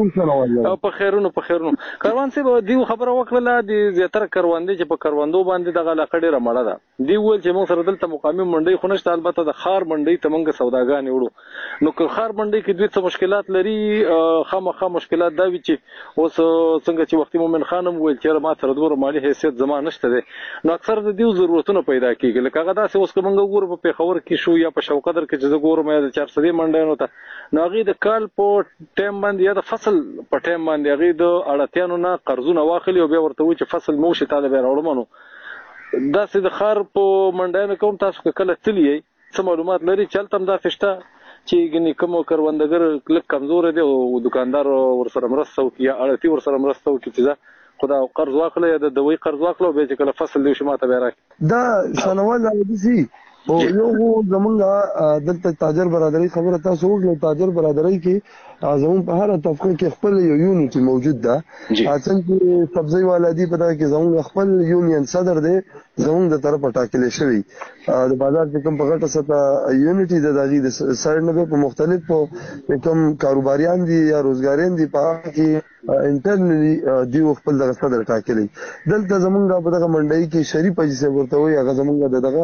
په خیرونو کاروان صاحب دیو خبره وکړله د زیاتره کروندې چې په کروندو باندې دغه علاقه ډېره مړه ده دی وویل چې موږ سره دلته مقامي منډۍ خو نشته البته د ښار منډۍ ته موږ سوداګانې وړو نو که ښار منډۍ کې دوی څه مشکلات لري خامخا مشکلات دا وي چې اوس څنګه چې وختي مومن خان هم وویل چې ما سره دومره مالي حیثیت زما نشته دی نو اکثر د دیو ضرورتونه پیدا کېږي لکه هغه داسې اوس که موږ وګورو په پېښور کې شو یا په شوقدر کې چې زه ګورم یا د چارسدې منډیانو ته نو هغې د کال په ټایم باندې یا د فصل په ټایم باندې هغې د اړتیانو نه قرضونه واخلي او بیا ورته وایي چې فصل مو شي تا له بیا راوړمه نو داسې د ښار په منډیانو کې هم تاسو که کله تلي یئ څه معلومات لري چې هلته هم داسې شته چې ګنې کوم کروندګر لږ کمزوری دی او دوکاندار ورسره مرسته وکړي یا اړتي ورسره مرسته وکړي چې زه خو دا قرض واخله یا د دوی قرض واخله او بیا چې کله فصل دی شي ماته بیا راکړي دا شانوال داسې او یو زمونږ دلته تاجر برادرۍ خبره تاسو وکړئ تاجر برادرۍ کې زمون په هر طبقه کې خپل یو یونټ موجود ده څنګه سبزی والا دی په دا کې زمون خپل یونین صدر دی زمون د طرفه ټاکل شوی د بازار کې کوم په غټه سطح یونټ د دغې د سر نه په مختلف کوم کاروباریان دي یا روزګاریان دي په کې انټرنلی دی خپل د صدر ټاکلی دلته زمون په دغه منډۍ کې شریف اجي څه ورته وي هغه زمون دغه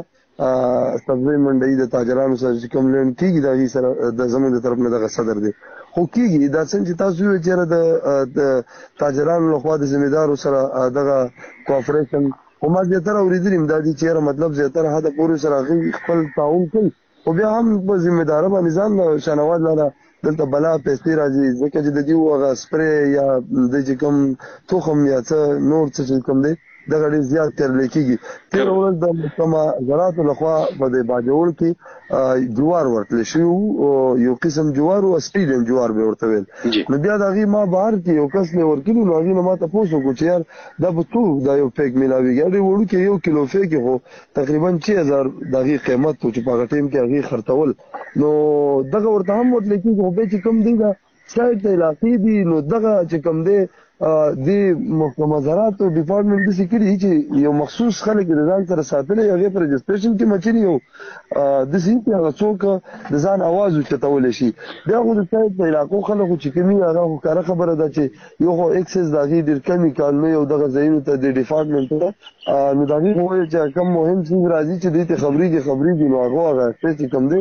سبزی منډۍ د تاجرانو سره چې کوم لین کېږي د هغې سره د زموږ د طرف نه دغه صدر دی خو کېږي دا څنګه چې تاسو وویل چېرې د تاجرانو لخوا د ذمهدارو سره دغه کوآپریشن خو ما زیاتره اورېدلي م دا دي چې یاره مطلب زیاتره حده پورې سره هغوی خپل تعاون کوي خو بیا هم په ذمهداره باندې ځان شانواز لاله دلته بلا پیسې راځي ځکه چې د دې هغه سپری یا د چې کوم تخم یا څه نور څه چې کوم دی دغه ډېر زیات کرل کېږي تېره ورځ د محکمه زراعتو لخوا په د باجوړ کې جوار ورتلی شوي یو قسم جوار و اسټریلین جوار به ورته ویل نو بیا د هغې ما بهر کې یو کس مې ورکړي نو هغې نه ما تپوس وکړو چې یار دا به څو دا یو پیک میلاوېږي ډېر وړوکی یو کیلو فیک خو تقریبا 6000 د هغې قیمت و چې په هغه ټایم کې هغې خرڅول نو دغه ورته هم ورتلی کېږي خو بیا چې کوم دی دا سایډ ته علاقې دي نو دغه چې کوم دی د محکمه زراعتو ډپارټمنټ داسې کړي چې یو مخصوص خلک د ځان سره ساتلی هغې په رجسټریشن کې مچلي او داسې چې هغه څوک د ځان اواز اوچتولی شي بیا خو د سایډ په علاقو خلکو چې کومي هغه خو ښکاره خبره ده چې یو خو اکسس د هغې ډېر کمې کالمې او دغه ځایونو ته د ډپارټمنټ ته نو د هغې خو وایي چې کم مهم څیز راځي چې دوی ته خبرېږي نو هغه اخیستی چې کوم دی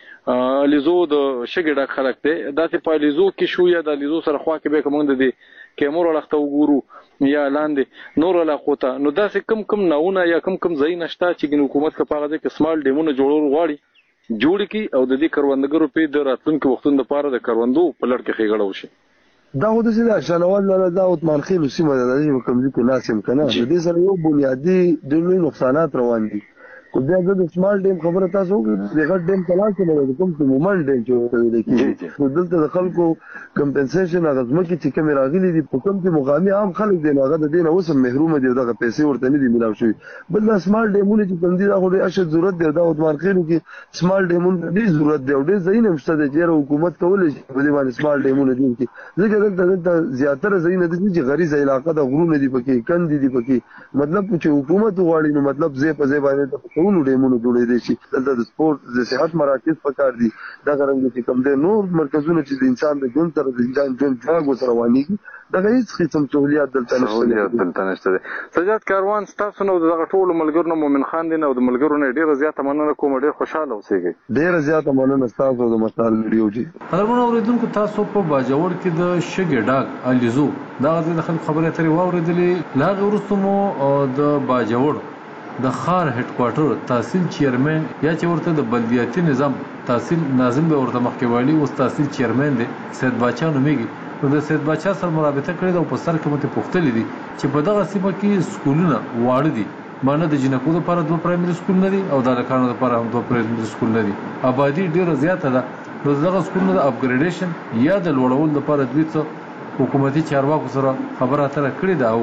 لیزو د شګې ډک خلک دی داسې په لیزو کې شو یا د لیزو سره خوا کې بیا که موږ د دې کیمور اړخته وګورو یا لاندې نور علاقو ته نو داسې کم ناونه یا کم ځایونه شته چې ګنې حکومت که په هغه ځای کې سمال ډیمونه جوړول غواړي جوړ کړي او د دې کروندګرو په د راتلونکي وختونو لپاره د کروندو په لړ کې ښېګړه وشي دا خو داسې د شانوال نه دا عثمان خیل سیمه ده چې کوم ځای کې ناس یم که نه د دې سره یو بنیادي ډېر لوی نقصانات روان دي. خو بیا زه د سمال ډیم خبره تاسو وکړئ د غټ ډیم په لاس کې نه ده کوم چې مومن ډیم چې ورته ویل کېږي خو دلته د خلکو کمپنسیشن هغه ځمکې چې کومې راغلي دي په کوم چې مقامي عام خلک دي نو هغه د دې نه اوس هم محرومه دي او دغه پیسې ورته نه دي میلاو شوي. بل دا سمال ډیمونه چې کوم دي دا خو ډېر اشد ضرورت دی او دا عثمان خیلو کې سمال ډیمونه ډېر ضرورت دی او ډېر ځایونه هم شته دی چې حکومت کولی شي په دې باندې سمال ډیمونه جوړ کړي ځکه دلته زیاتره ځایونه دي چې غریزه علاقه ده غرونه دي پکې کندې دي پکې مطلب چې حکومت وغواړي نو مطلب ځای په ځای باندې د ټولو ډیمونو جوړ دی شي دلته د سپورت د صحت مراکز پکار دي دا څنګه چې کوم دي نور مرکزونه چې د انسان د ژوند سره د انسان ژوند ځاګو سره روانيږي دا هیڅ قسم سہولیات دلته نشته. سجاد کاروان تاسو نو دغه ټول ملګرو مومن خان دي نو د ملګرو نه ډیره زیاته مننه کوم ډیر خوشاله اوسئ ډیره زیاته مننه تاسو د مثال ویډیو جی هرمن اوریدونکو تاسو په باجوړ کې د شګې ډاګ الیزو دا د خلک خبره ترې واوریدلې لا غوښتو مو د باجوړ د خار هډ کوارټر تحصیل چیرمن یا چې ورته د بلدیاتي نظام تحصیل ناظم به ورته مخکېوالي اوس تحصیل چیرمن دی سید باچا نومېږي نو د سید باچا سره مرابطه کړې ده او په سر کې مته پوښتلې دي چې په دغه سیمه کې سکولونه واړه دي مانه د جنکو لپاره 2 پرایمري سکول نه دي او د لکانو لپاره هم 2 پرایمري سکول نه دي آبادی ډیره زیاته ده نو دغه سکولونو د اپګریډیشن یا د لوړول لپاره دوی څه حکومتي چارواکو سره خبره اتره کړې ده او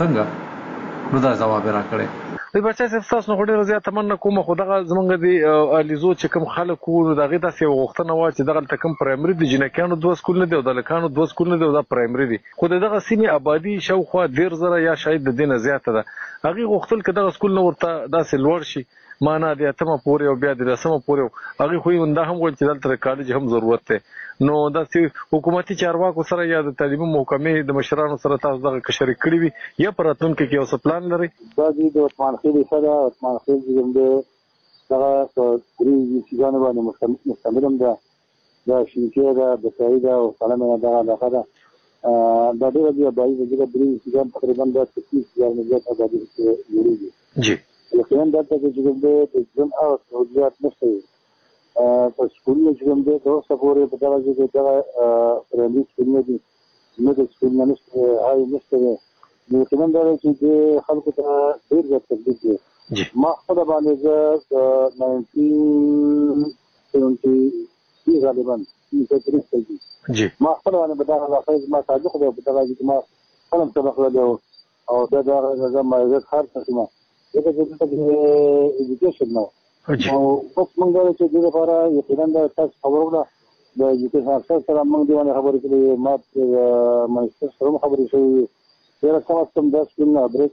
څنګه نو دا ځواب راکړی د بچا صاحب تاسو نو ډیره زیاته مننه کوم خو دغه زمونږ د الیزو چې کوم خلک وو دغه داسې یو غوښتنه وه چې دغه تکم پرایمري د جنکیانو 2 سکول نه دی او د لکانو 2 سکول نه دی او دا پرایمري دی خو دغه سیمې آبادی شاوخوا 1.5 یا شاید د دې نه زیاته ده هغې غوښتل که دغه سکول نه ورته داسې لوړ شي معنا د 8مه پورې او بیا د 10مه پورې هغې خو یې دا هم ویل چې دلته د کالج هم ضرورت دی نو داسې حکومتي چارواکو سره یا د تعلیمي محکمې د مشرانو سره تاسو دغه که شریک کړي وي یا په راتلونکي کې یو څه پلان لرئ دا د عثمان خیل سره عثمان خیل چې کوم دی دغه په درې سیګانو باندې مستمر هم ده دا شینکۍ ده بسایي ده او سلمه ده دغه علاقه ده دا ډېره دي آبادي ده ځکه درې سیګان تقریبا دا 36,000 نه زیات آبادي جوړېږي جی یقینا دلته چې کوم دی د ژوند هغه سهولیات نشته وي په سکولونو چې کوم دی تر اوسه پورې په دغه ځای کې دغه پرایمري سکولونه دي میډل سکولونه نشته هاي نشته دی نو یقینا دا دی چې د خلکو ته ډېر زیات تکلیف دی ما خپله باندې زه د 1973 غالبا ما خپله باندې په دغه علاقه زما تعلق دی په دغه ځای کې ما خپل هم سبق ویلی او دا دغه زما زه ښار ته شوم ځکه چې دلته ایجوکیشن نه او اوس موږ دا چې دې لپاره یقینا دا تاسو خبر وکړه د ایجوکیشن افسر سره موږ دې باندې خبرې کړې ما منسټر سره خبرې شوې ډېره کم از کم 10 کلونه بریک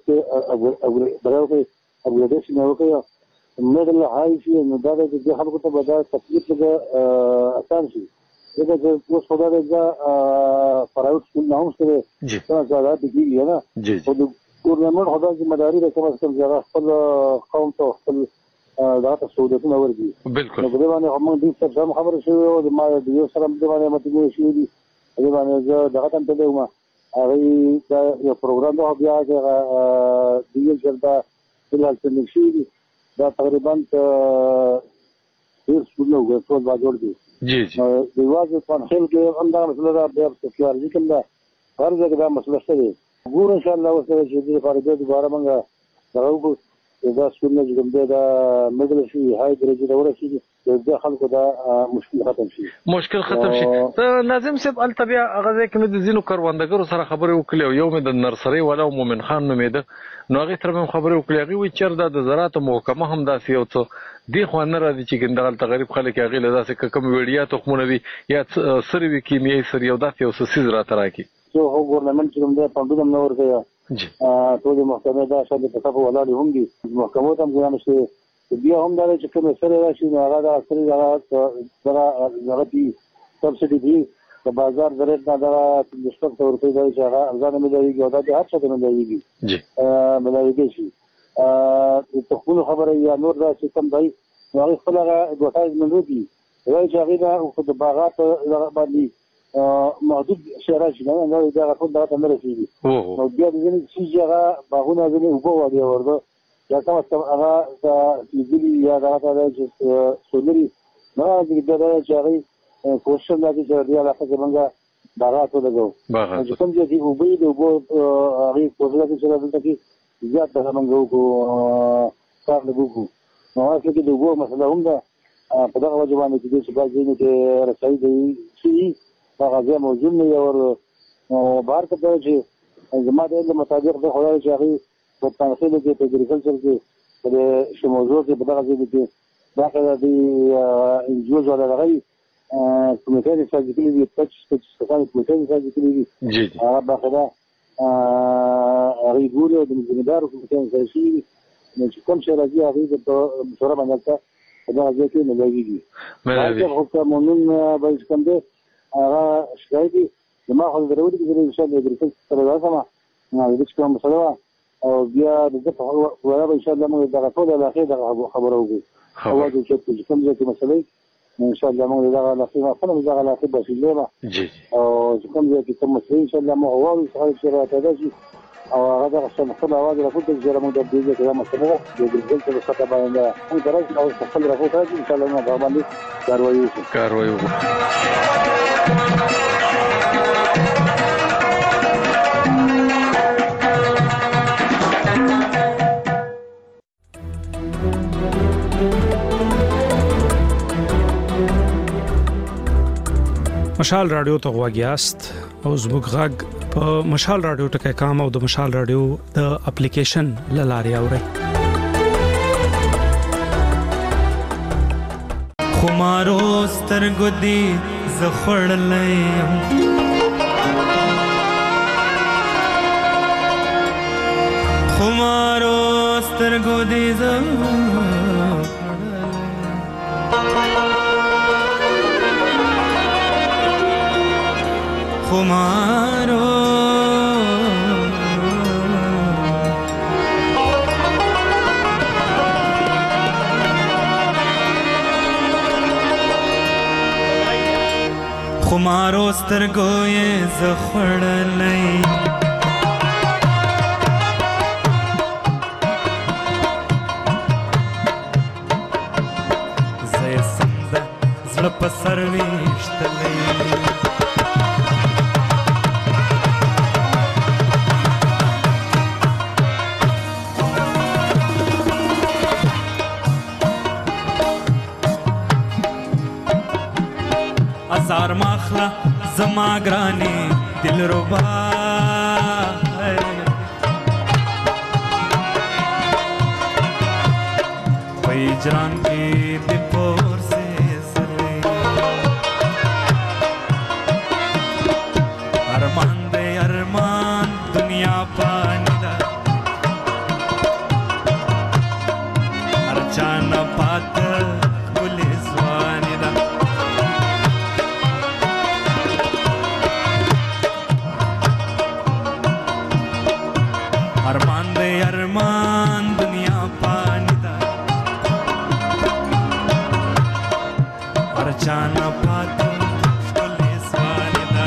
کې اپګریډیشن وکړي میډل هاي شي نو دا د خلکو ته به دا تکلیف اسان شي ځکه چې اوس خو دا د پرایویټ سکول نه هم شته څنګه دا کېږي نه خو د ګورنمنټ خو دا ذمهداري ده کم از کم چې هغه خپل قوم ته خپل دا ته سہولتونه ورکړي بالکل نو په دې باندې موږ دې سره هم خبرې شوې او ما د یو سره دې باندې متګو شوې دي دې باندې زه دغه ته ته وم هغه دا یو پروګرام دا بیا چې دې جلدا فلحال څنګه شي دي دا تقریبا ډېر سکولونه وګورئ ټول باجوړ دي جی د واځي په خپل کې هم دا مسله ده بیا څه کار کوم دا هر ځای دا مسله شته دي ګور ان شاء الله اوس چې دې لپاره دې دوباره موږ راوګو دا سکولونه چې کوم دی دا میډل شي هاي درجه دا ورسېږي د خلکو دا مشکل ختم شي ناظم صاحب الته بیا هغه ځای کې مې د ځینو کروندګرو سره خبرې وکړې او یو مې د نرسرۍ والا مومن خان نومېده نو هغې سره مې هم خبرې وکړې هغې وایي چېرته د زراعتو محکمه هم داسې یو څه دې خوا نه راځي چې دغلته غریب خلک هغې له داسې که کوم ویړیا تخمونه وي یا سرې وي کیمیایي سرې یو داسې یو څه څیز راته راکړي څو هو ګورنمنټ چې کوم دی فنډونه هم نه ورکوي ټولې محکمې دا شاید په صفه ولاړې هم دي محکمو ته هم ګرانه شوې بیا هم دا دی چې کومې سرې راشي نو هغه دا سرې دغه دي سبسډي دي د بازار د ریټ نه دغه 1500 روپۍ دی چې هغه ارزانه ملاوېږي او دا د هر چا ته ملاوېږي شي د تخمونو خبره یا نور دا چې کوم دی نو هغې خپل هغه اډورټایزمنټ وکړي وایي چې هغې دا د باغات دغه باندې محدود شی راشي نه دا هغه ټول دغه ته نه رسېږي نو بیا د ځینې څیز هغه باغونه ځینې اوبه وړي ورده یا کم از کم هغه فیزلي یا دغه ته دی چې سولري نه بیا دا چې هغې کوشش هم دا چې دې علاقه کې موږ باغات ولګو چې کوم چې وبې د وبو هغه کوزله کې چې دلته کې زیات د منګو کو کار لګو نو هغه کې د وبو مسله هم ده په دغه وجه باندې چې باید چې رسایي دی چې هغه ځای موجود نه او بهر کته چې زما د مطابق د خدای چې هغه په تنظیم کې په اګریکلچر کې په شموزو کې په دغه ځای کې داخله دی انجوز ولا غي کمیټه د ساجکلی دی پچ څنګه کمیټه د ساجکلی دی جی هغه باخدا هغه ګورو د مدیردارو کمیټه ساجکلی نو چې کوم شي راځي هغه په مشوره باندې دا ځکه چې نه لګيږي مې هغه قانون به کوم دی هغه شایي ما خو ضروري دي چې انشاء الله درته سره راځم نو د کوم مسله او بیا د څه ولا ان شاء الله موږ دغه ټول الاخر خبرو وکړو هو د چې کوم ځای کې مسله ان شاء الله موږ دغه الاخر خپل دغه الاخر بس لیوه جی او چې کوم ځای کې کوم مسله ان شاء الله موږ هو څه راته راځي او هغه دغه څه خپل اواز راکوت چې موږ د دې کې مسله د دې څه څه باندې موږ درځو او خپل راکوت ان شاء الله موږ باندې کاروي وکړو مشال رادیو ته غواګیاست او زموږ غږ په مشال رادیو ټکي کام او د مشال رادیو د اپلیکیشن لاري اوري خمارو سترګو دی زخړلې خمارو سترګو دی خمارو خمارو سترګو یې زخړلې زې سند زړه په سر وشتلې زار ماخلا زما گرانی دل ربا وی جران کی دپور سے سرے ارمان دے ارمان دنیا پانی دا ارچانا پات پولیس وانی دا ارمان دے ارمان دنیا پانی دا ارچانا پاتو پولیس والی دا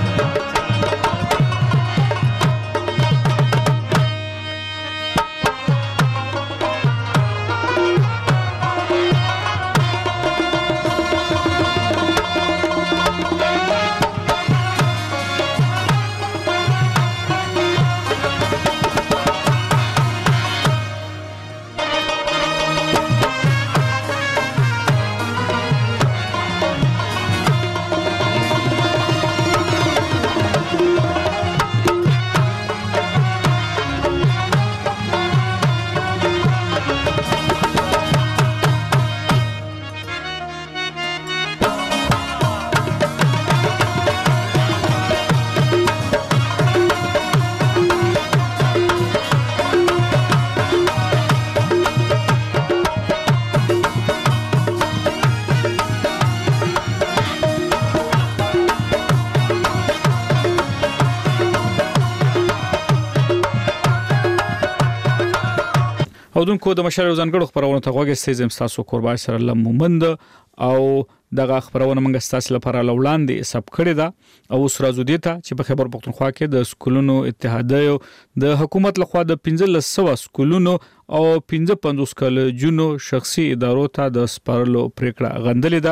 اودونکو د مشال ځانګړو خبرونه ته غوږی سیزم تاسو قربای سره لمومند او دغه خبرونه موږ تاسو لپاره لوړاندې سب کړی دا او اوس راځو دي ته چې په خبر پختونخوا کې د سکولونو اتحادیه د حکومت لخوا د 1500 سکولونو او 55 کالجونو شخصي ادارو ته د سپارلو پریکړه غندلې ده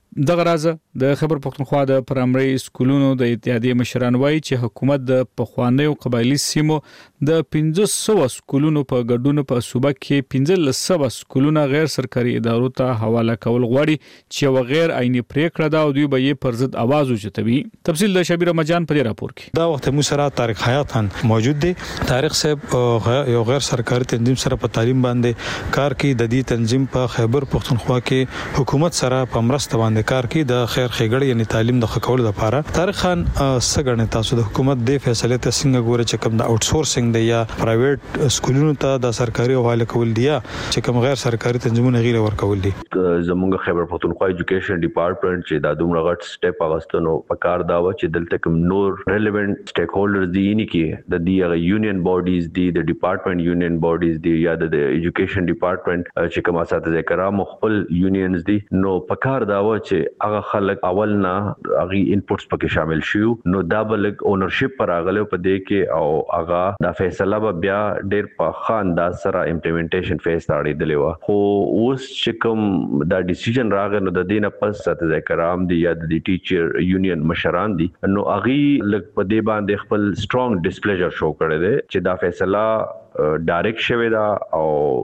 دغه راز د خیبر پختونخوا د پرایمري سکولونو د اتحادیې مشران وایي چې حکومت د پخوانیو قبایلی سیمو د 1500 سکولونو په ګډون په صوبه کې 1500 سکولونه غیر سرکاري ادارو ته حواله کول غواړي چې غیر عیني پریکړه دا او دوی به یې پر ضد आवाज اوچتوي. تفصیل د شبیر مجان په دې راپور کې. دا وخت مو سره طارق حیات خان موجود دی. طارق صاحب یو غیر سرکاري تنظیم سره په تعلیم باندې کار کوي. د دې تنظیم په خیبر پختونخوا کې حکومت سره په مرسته باندې کار کوي د خیر ښېګړې یعنی تعلیم د خکول لپاره. طارق خان څنګه تاسو د حکومت د فیصله ته څنګه ګورئ چې کوم د اوټ سورسینګ دی یا پرایویټ سکولونو ته د سرکاري حواله کول دی چې کوم غیر سرکاري تنظیمونه غیر ورکول دي؟ زموږ خیبر پختونخوا ایجوکیشن ډپارټمنټ چې دا دومره غټ سټیپ اغستنو پکار دا و چې دلته کوم نور ریلیونټ سټیک هولډرز دي نه کې د دې یونین باډیز دي د ډپارټمنټ یونین باډیز دي یا د ایجوکیشن ډپارټمنټ چې کوم اساتذه کرام خپل یونینز دي نو پکار دا و چې هغه خلک اول نه هغه انپوټس پکې شامل شي نو دا بلګ اونرشپ پر اغله په دې کې او هغه دا فیصله به بیا ډېر په خان دا سره امپلیمنټیشن فیس تاړي دی و خو اوس چې کوم دا ډیسیژن راغی نو د دینه پس اساتذه کرام دي یا د ټیچر یونین مشران دي نو اغي لګ په دې باندې خپل سترونګ ډیسپلیجر شو کړی دی چې دا فیصله ډایرکټ شوی دا او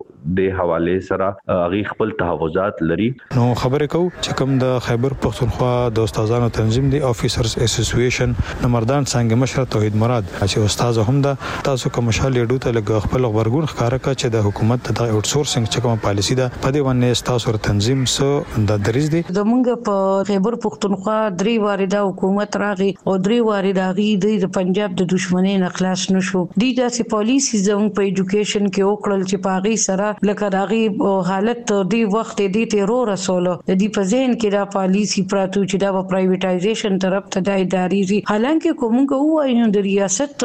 د حواله سره اغي خپل تحفظات لري. نو خبرې کو چې کوم د خیبر پختونخوا د استادانو تنظیم دی افیسرز اسوسییشن نمردان څنګه مشر توحید مراد چې استاد هم دا تاسو کوم مشال لیډو ته لګ خپل خبرګون ښکارا کړ چې د حکومت د اوټ سورسینګ چې کوم پالیسی ده په دې باندې تاسو تنظیم سو د دریز دی. زمونږ په خیبر پختونخوا درې واره د حکومت راغی او درې واره د غي د پنجاب د دښمنۍ نه خلاص نشو. دي داسې پالیسی زموږ په ایجوکیشن کې وکړل چې پاغي سره لکه داغي حالت دی وخت دی تیرور رسول د دې په ذهن کې دا پالیسی پراتو چې دا پرایویټایزیشن طرف ته د اداري حالانکه کومه وایو د ریاست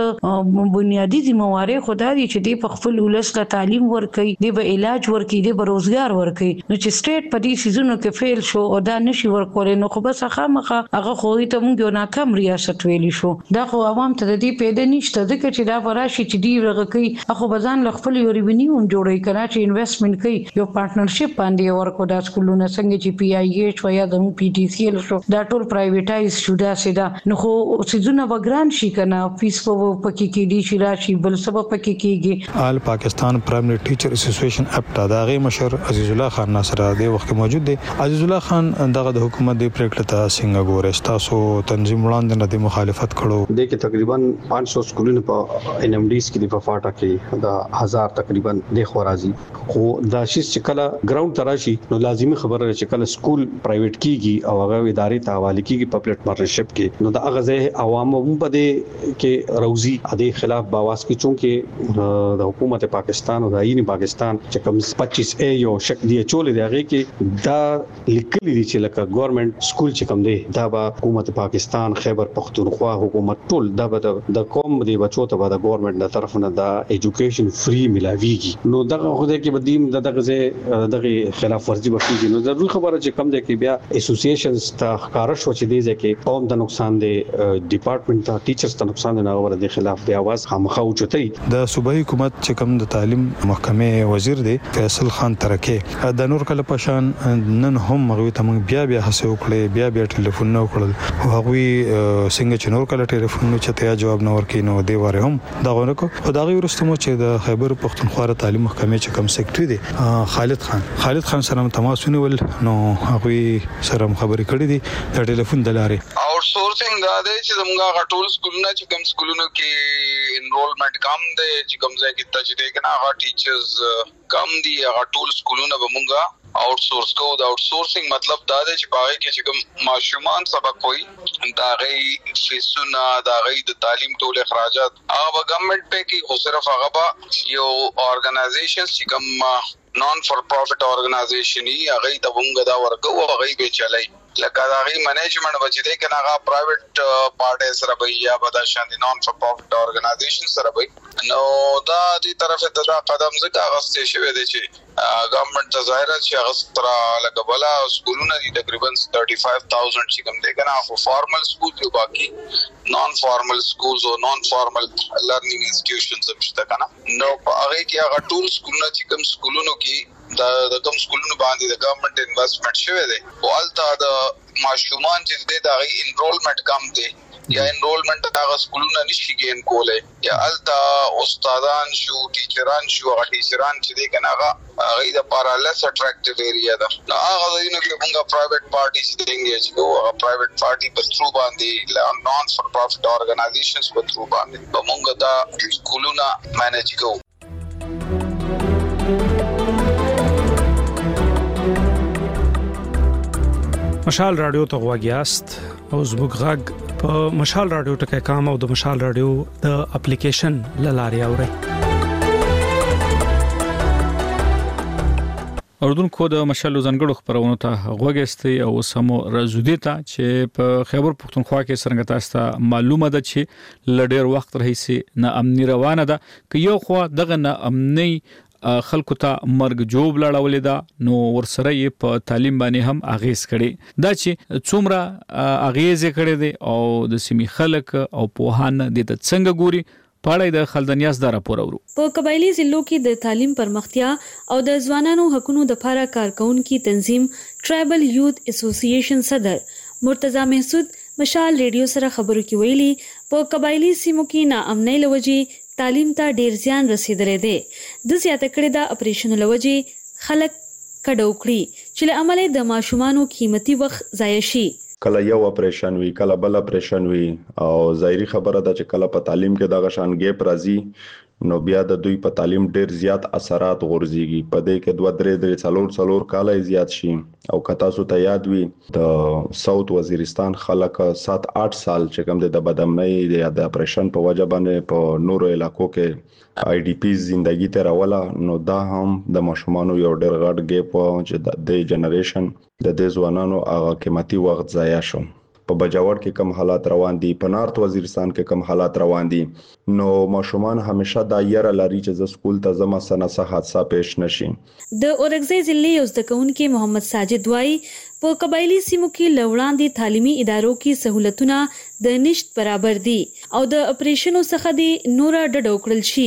بنیادی ذمہواری خدای چې دی په خپل ولس ته تعلیم ورکړي دی به علاج ورکړي دی به روزګار ورکړي نو چې سټیټ په دې سيزونو کې فیل شو او دا نشي ورکول نو خو بس خامخه هغه خو ته موږ ناکام ریاست ویلی شو دا خو عوام ته د دې پیدا نشته ځکه چې دا وراشي چې دی ورغکې خو بزان خپل یو ریونیو جوړی کړه چې انویسټمنټ کوي یو پارټنرشپ باندې ورکو دا سکولونه څنګه چې پی آی ایچ و یا د پی ټی سی ال شو دا ټول پرایویټایز شو دا سیدا نو خو سيزونه وګران شي کنه فیس په پکې کې دي چې راشي بل سبب پکې کېږي. آل پاکستان پرایمری ټیچر اسوسییشن اپټا دا غي مشر عزیز الله خان ناصر د وخت موجود دی. عزیز الله خان دغه د حکومت د پریکړه ته څنګه ګورئ تاسو تنظیم وړاندې نه د مخالفت کړو د کې تقریبا 500 سکولونه په ان ام ډیز کې د فاټا کې دا 1000 تقریبا د خورازي خو دا شي چې کله ګراوند تراشي نو لازمي خبره چې کله سکول پرایویټ کیږي او هغه ادارې ته حواله کیږي پبلک پارټنرشپ کې نو دا غزه عوام هم په دې کې روزي د خلاف باواز کې چونکه د حکومت پاکستان او د عین پاکستان چې کوم 25 ا یو شک دی چولې دی کې دا لیکلي دي چې لکه ګورنمنت سکول چې کوم دی دا به حکومت پاکستان خیبر پختونخوا حکومت ټول دا به د قوم دی بچو ته به د ګورنمنت د طرف نه د ایجوکیشن فری ملاویږي نو دغه خو دې کې بدیم دغه خلاف ورزي وکړي نو ضروري خبره چې کم ده کې بیا اسوسییشنز ته ښکارا شو چې دې ځکه قوم د نقصان دی ډپارټمنټ ته ټیچرز ته نقصان دی نه ور دي خلاف بیا आवाज خامخا اوچتای. د صوبایي حکومت چې کوم د تعلیم محکمه وزیر دی فیصل خان ترکه د نور کله پشان نن هم غوي ته بیا هڅه وکړي بیا ټلیفون نه وکړل او هغه څنګه چې نور کله ټلیفون نه چته جواب نه ورکې نو دی واره هم دا غوڼه کو خدای ورستمو چې د خیبر پختونخوا تعلیم محکمه چې کوم سیکریټری دی خالد خان سره تماس ونیول نو هغه سره خبرې کړې دي د ټلیفون د لارې. اوټ سورسینګ دا دی چې زموږ غټول سکولونه چې کوم سکولونو کې انرولمنٹ کم دی چې کوم ځای کې تجربه کنه هغه ټیچرز کم دي هغه ټول سکولونه به مونږه آؤٹ سورس کو دا آؤٹ سورسنگ مطلب دا دی چې باغې کې چې کوم ماشومان سبق کوي دا غي فیسونه دا غي د تعلیم ټول اخراجات هغه گورنمنت په کې خو صرف هغه با یو ارګنایزیشنز چې کوم نان فار پروفټ ارګنایزیشن هغه د مونږ دا ورکو هغه به چلای لکه دا غي منیجمنت بچی دی کنه هغه پرایویټ پارټي سره به یا بدا شاندي نان فار پروفټ ارګنایزیشن سره به نو دا دې طرف ته دا قدم زګه غسته شوی دی چې گورنمنت ظاهره چې غسترا لکه بلا سکولونه دي تقریبا 35000 چې کوم دی کنه خو فارمل سکول دی باقي نان فارمل سکولز او نان فارمل لرنینګ انسټیټیوشنز هم شته کنه نو هغه کې هغه ټول سکولونه چې کوم سکولونو کې د کوم سکولونو باندې د ګورنمنت انویسټمنٹ شوی دی او الته د ماشومان چې د انرولمنٹ کم دی یا انرولمنٹ هغه سکولونه نشي ګین کولای یا الته استادان شو ټیچران شو هغه ټیچران چې دی کنه هغه د پارا لیس اټریکټیو ایریا ده نو هغه دینه کې موږ پرایویټ پارټیز دینګې چې هغه پرایویټ پارټي په ثرو باندې نان فور پروفټ اورګنایزیشنز په ثرو باندې موږ دا سکولونه مینیج کوو. مشال رادیو ته غواګیاست او زموږ غږ په مشال رادیو ټکي کام او د مشال رادیو د اپلیکیشن لاري اوري. اوردونکو د مشال زنګړو خبرونه ته غوګستي او سمو رازودي ته چې په خیبر پختونخوا کې څنګه تاسو معلومه ده چې لډیر وخت رهيسي نه امني روانه ده که یو خو دغه نه امني خلکو ته مرګ جوب لړولې ده نو ورسره یې په تعلیم باندې هم اغیز کړي دا چې څومره اغیز کړي دي او د سیمې خلک او پوهان د څنګه ګوري پاړې د خلدنیاس دا راپور اورو. په قبایلی ضلعو کې د تعلیم پرمختیا او د ځوانانو حقوقو د لپاره کارکونکو تنظیم ټرایبل یوث اسوسییشن صدر مرتضی محسود مشال ریډیو سره خبرو کې ویلي په قبایلی سیمو کې ناامنۍ لوجي تعلیم ته ډیر زیان رسیدلې ده د زیاته کړې دا اپریشن لوجي خلک کډو کړی چې له عمله د ماشومانو قیمتي وخت ضایع شي. کله یو اپریشن وی کله بل اپریشن وی او ظاهري خبره ده چې کله په تعلیم کې دغه شان ګیپ راځي نو بیا د دوی په تعلیم ډیر زیات اثرات غورځيږي په دې کې 2-3 کال زیات شي او کتا سو ته یاد وي د ساوث وزیرستان خلک 7-8 سال چې کوم د بدامنۍ د اپریشن په وجه باندې په نورو علاقو کې آی ډی پی زندگی ته راولا نو دا هم د ماشومانو یو ډیر غټ ګیپ چې د جنریشن د دې ځوانانو هغه قیمتي وخت ضایع شو. په بجاور کې کم حالات روان دي په نارت وزیرستان کې کم حالات روان دي نو ماشومان همیشه دا یره لري چې ز سکول ته زما سنه حادثه پیښ نشي. د اورګزی ضلع یو ځکونکو محمد ساجد وای په قبایلی سیمو کې لوړاندې تعلیمي ادارو کې سہولتونه د نشټ برابر دي او د اپریشنو څخه د نور ډډو کړل شي.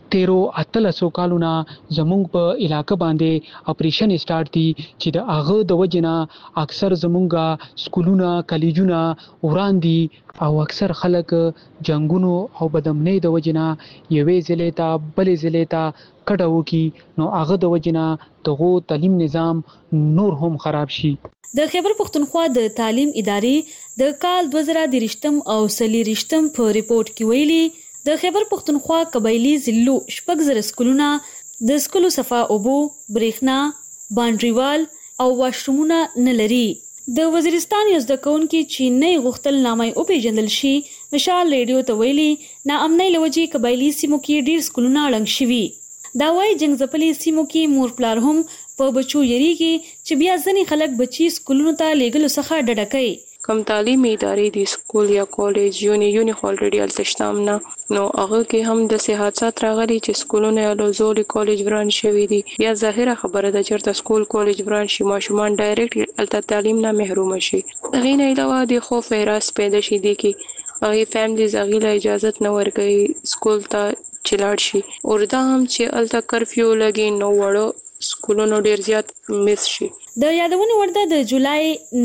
13 کالونه زمونږ په علاقې باندې اپریشن سٹارټ دي چې د هغه د وجنه اکثر زمونږه سکولونه کالجونه وړاندې او اکثر خلک جنگونو او بدامنۍ د وجنه یوې ضلع ته بلې ضلع ته کډو کی نو هغه د وجنه دغه تعلیم نظام نور هم خراب شي. د خیبر پختونخوا د تعلیم ادارې د کال 2023 او 2024 په ریپورت کې ویلي د خیبر پختونخوا قبایلی ضلعو 6 سکولونه د سکولو صفا اوبو برېښنا باندریوال او واشرومونه نه لري. د وزیرستان یو ځکونکو چې نه غختل نامه او پیژندل شي مشال ریډیو ته ویلي ناامنۍ لوجي قبایلی سیمو کې ډیر سکولونه اړنګ شوي. دا وایي جنگ ځپلي سیمو کې مور پلار هم په بچو یریږي چې بیا ځنې خلک بچي سکولونو ته لیږلو څخه ډډه کوي. کم تعلیمي ادارې د سکول یا کالج یونی الریډي التشتام نه نو هغه کې هم د حادثات راغلي چې سکولونه له زول کالج بران شوی دي یا ظاهره خبره ده چې سکول کالج بران شي ماشومان ډایرکټ الته تعلیم نه محروم شي. غین علاوه د خوف احساس پیدا شي دي کې هغه فیملیز هغه له اجازه نه ورګي سکول ته چلاړ شي او دا هم چې الته کرفیو لګي نو وړو سکولونو ډیر زیات مس شي. د یادونه ورده د جولای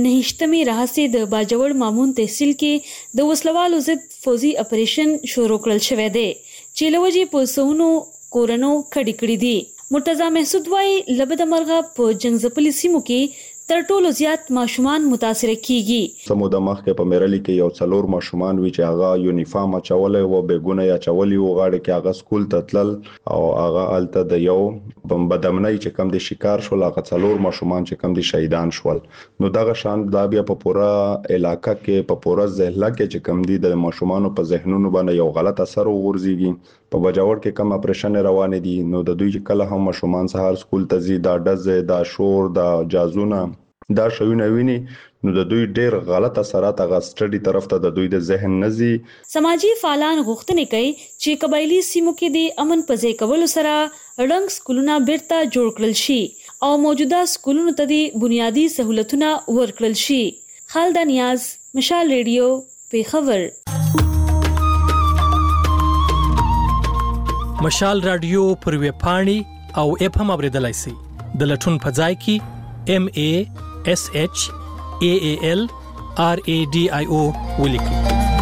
9مې راهسي د باجوړ مامون تحصیل کې د وسلوالو ضد فوزي اپریشن شروع کړل شوی دی چې لوجي په سونو کورونو کډی کړی دي. مرتضی محسود وايي لبد مرغه په جنگ ځپلي سیمو کې تر ټولو زیات ماشومان متاثر کیږي. سمو د مخ کې په میرلی کې یو څلور ماشومان وی چې هغه یونیفارم چولې و به ګونه یا چولې و غاړه کې هغه سکول ته تلل او هغه الته د یو بدامنۍ چې کم دي شکار شول هغه څلور ماشومان چې کم دي شهیدان شول. نو دغه شان دا بیا په پورا علاقہ کې په پورا ضلع کې چې کم دي د ماشومانو په ذهنونو باندې یو غلط اثر وغورځيږي. په بجاور کې کم اپریشن روان دي نو د دوی کله هم ماشومان سهار سکول ته زی دا ډزه دا شور دا جازونه دا شوونه ویني نو د دوی ډېر غلط اثرات هغه سټډي طرف ته د دوی د ذهن نزي. سماجی فعالان غوښتنه کوي چې قبایلی سیمو کې د امن پځې کول سره رنګ سکولونه بیرته جوړ کړل شي او موجوده سکولونو ته د بنیادی سہولتونه ورکړل شي. خالد نیاز مشال ریډیو پیښور. مشال رادیو پر ویب پاڼې او اپ هم اوریدلای شئ. د لټون په ځای کې MASHAALRADIO ولیکئ.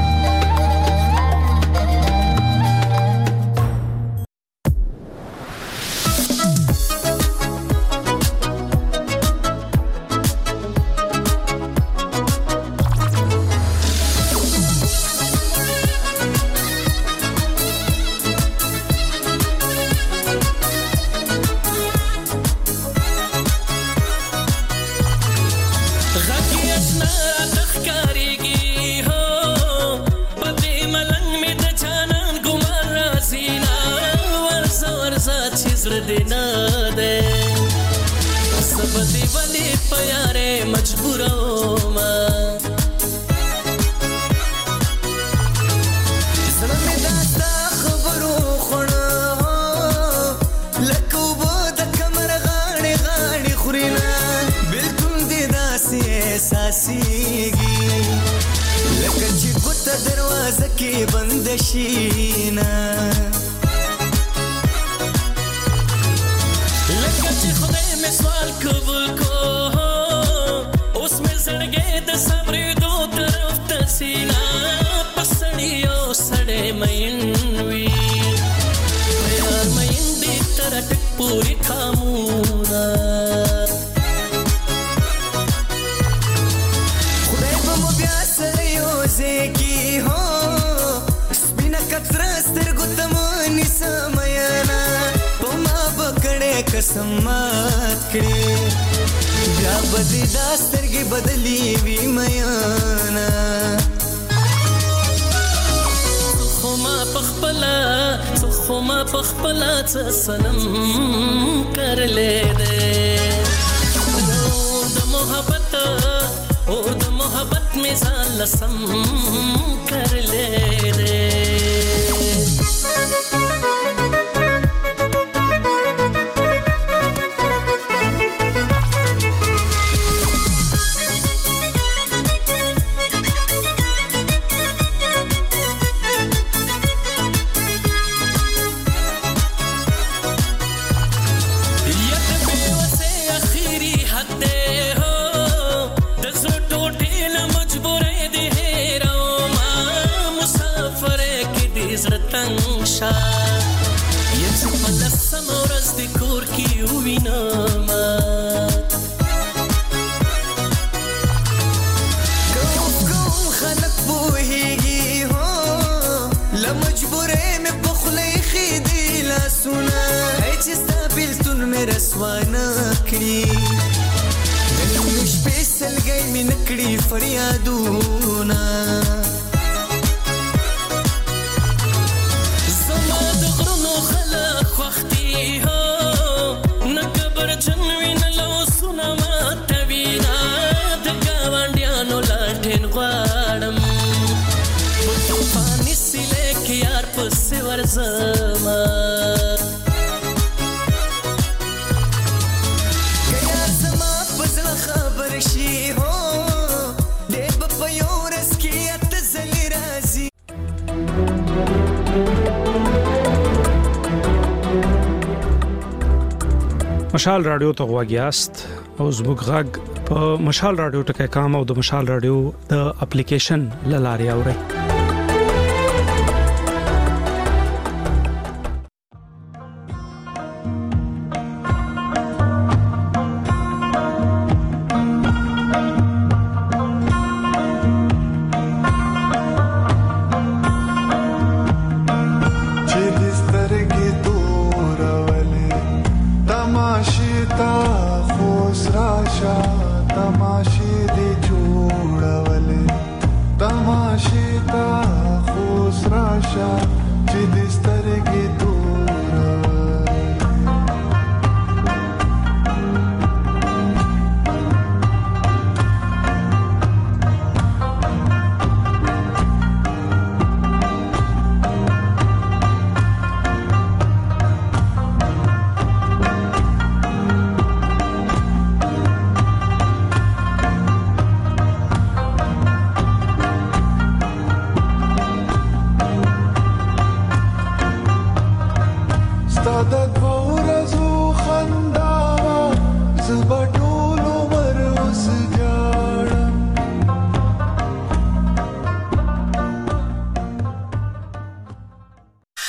مشال رادیو ته غواګیاست او زموږ غږ په مشال رادیو ټکي کام او د مشال رادیو د اپلیکیشن لاري اوري. د دوه ورځو خندا زبټ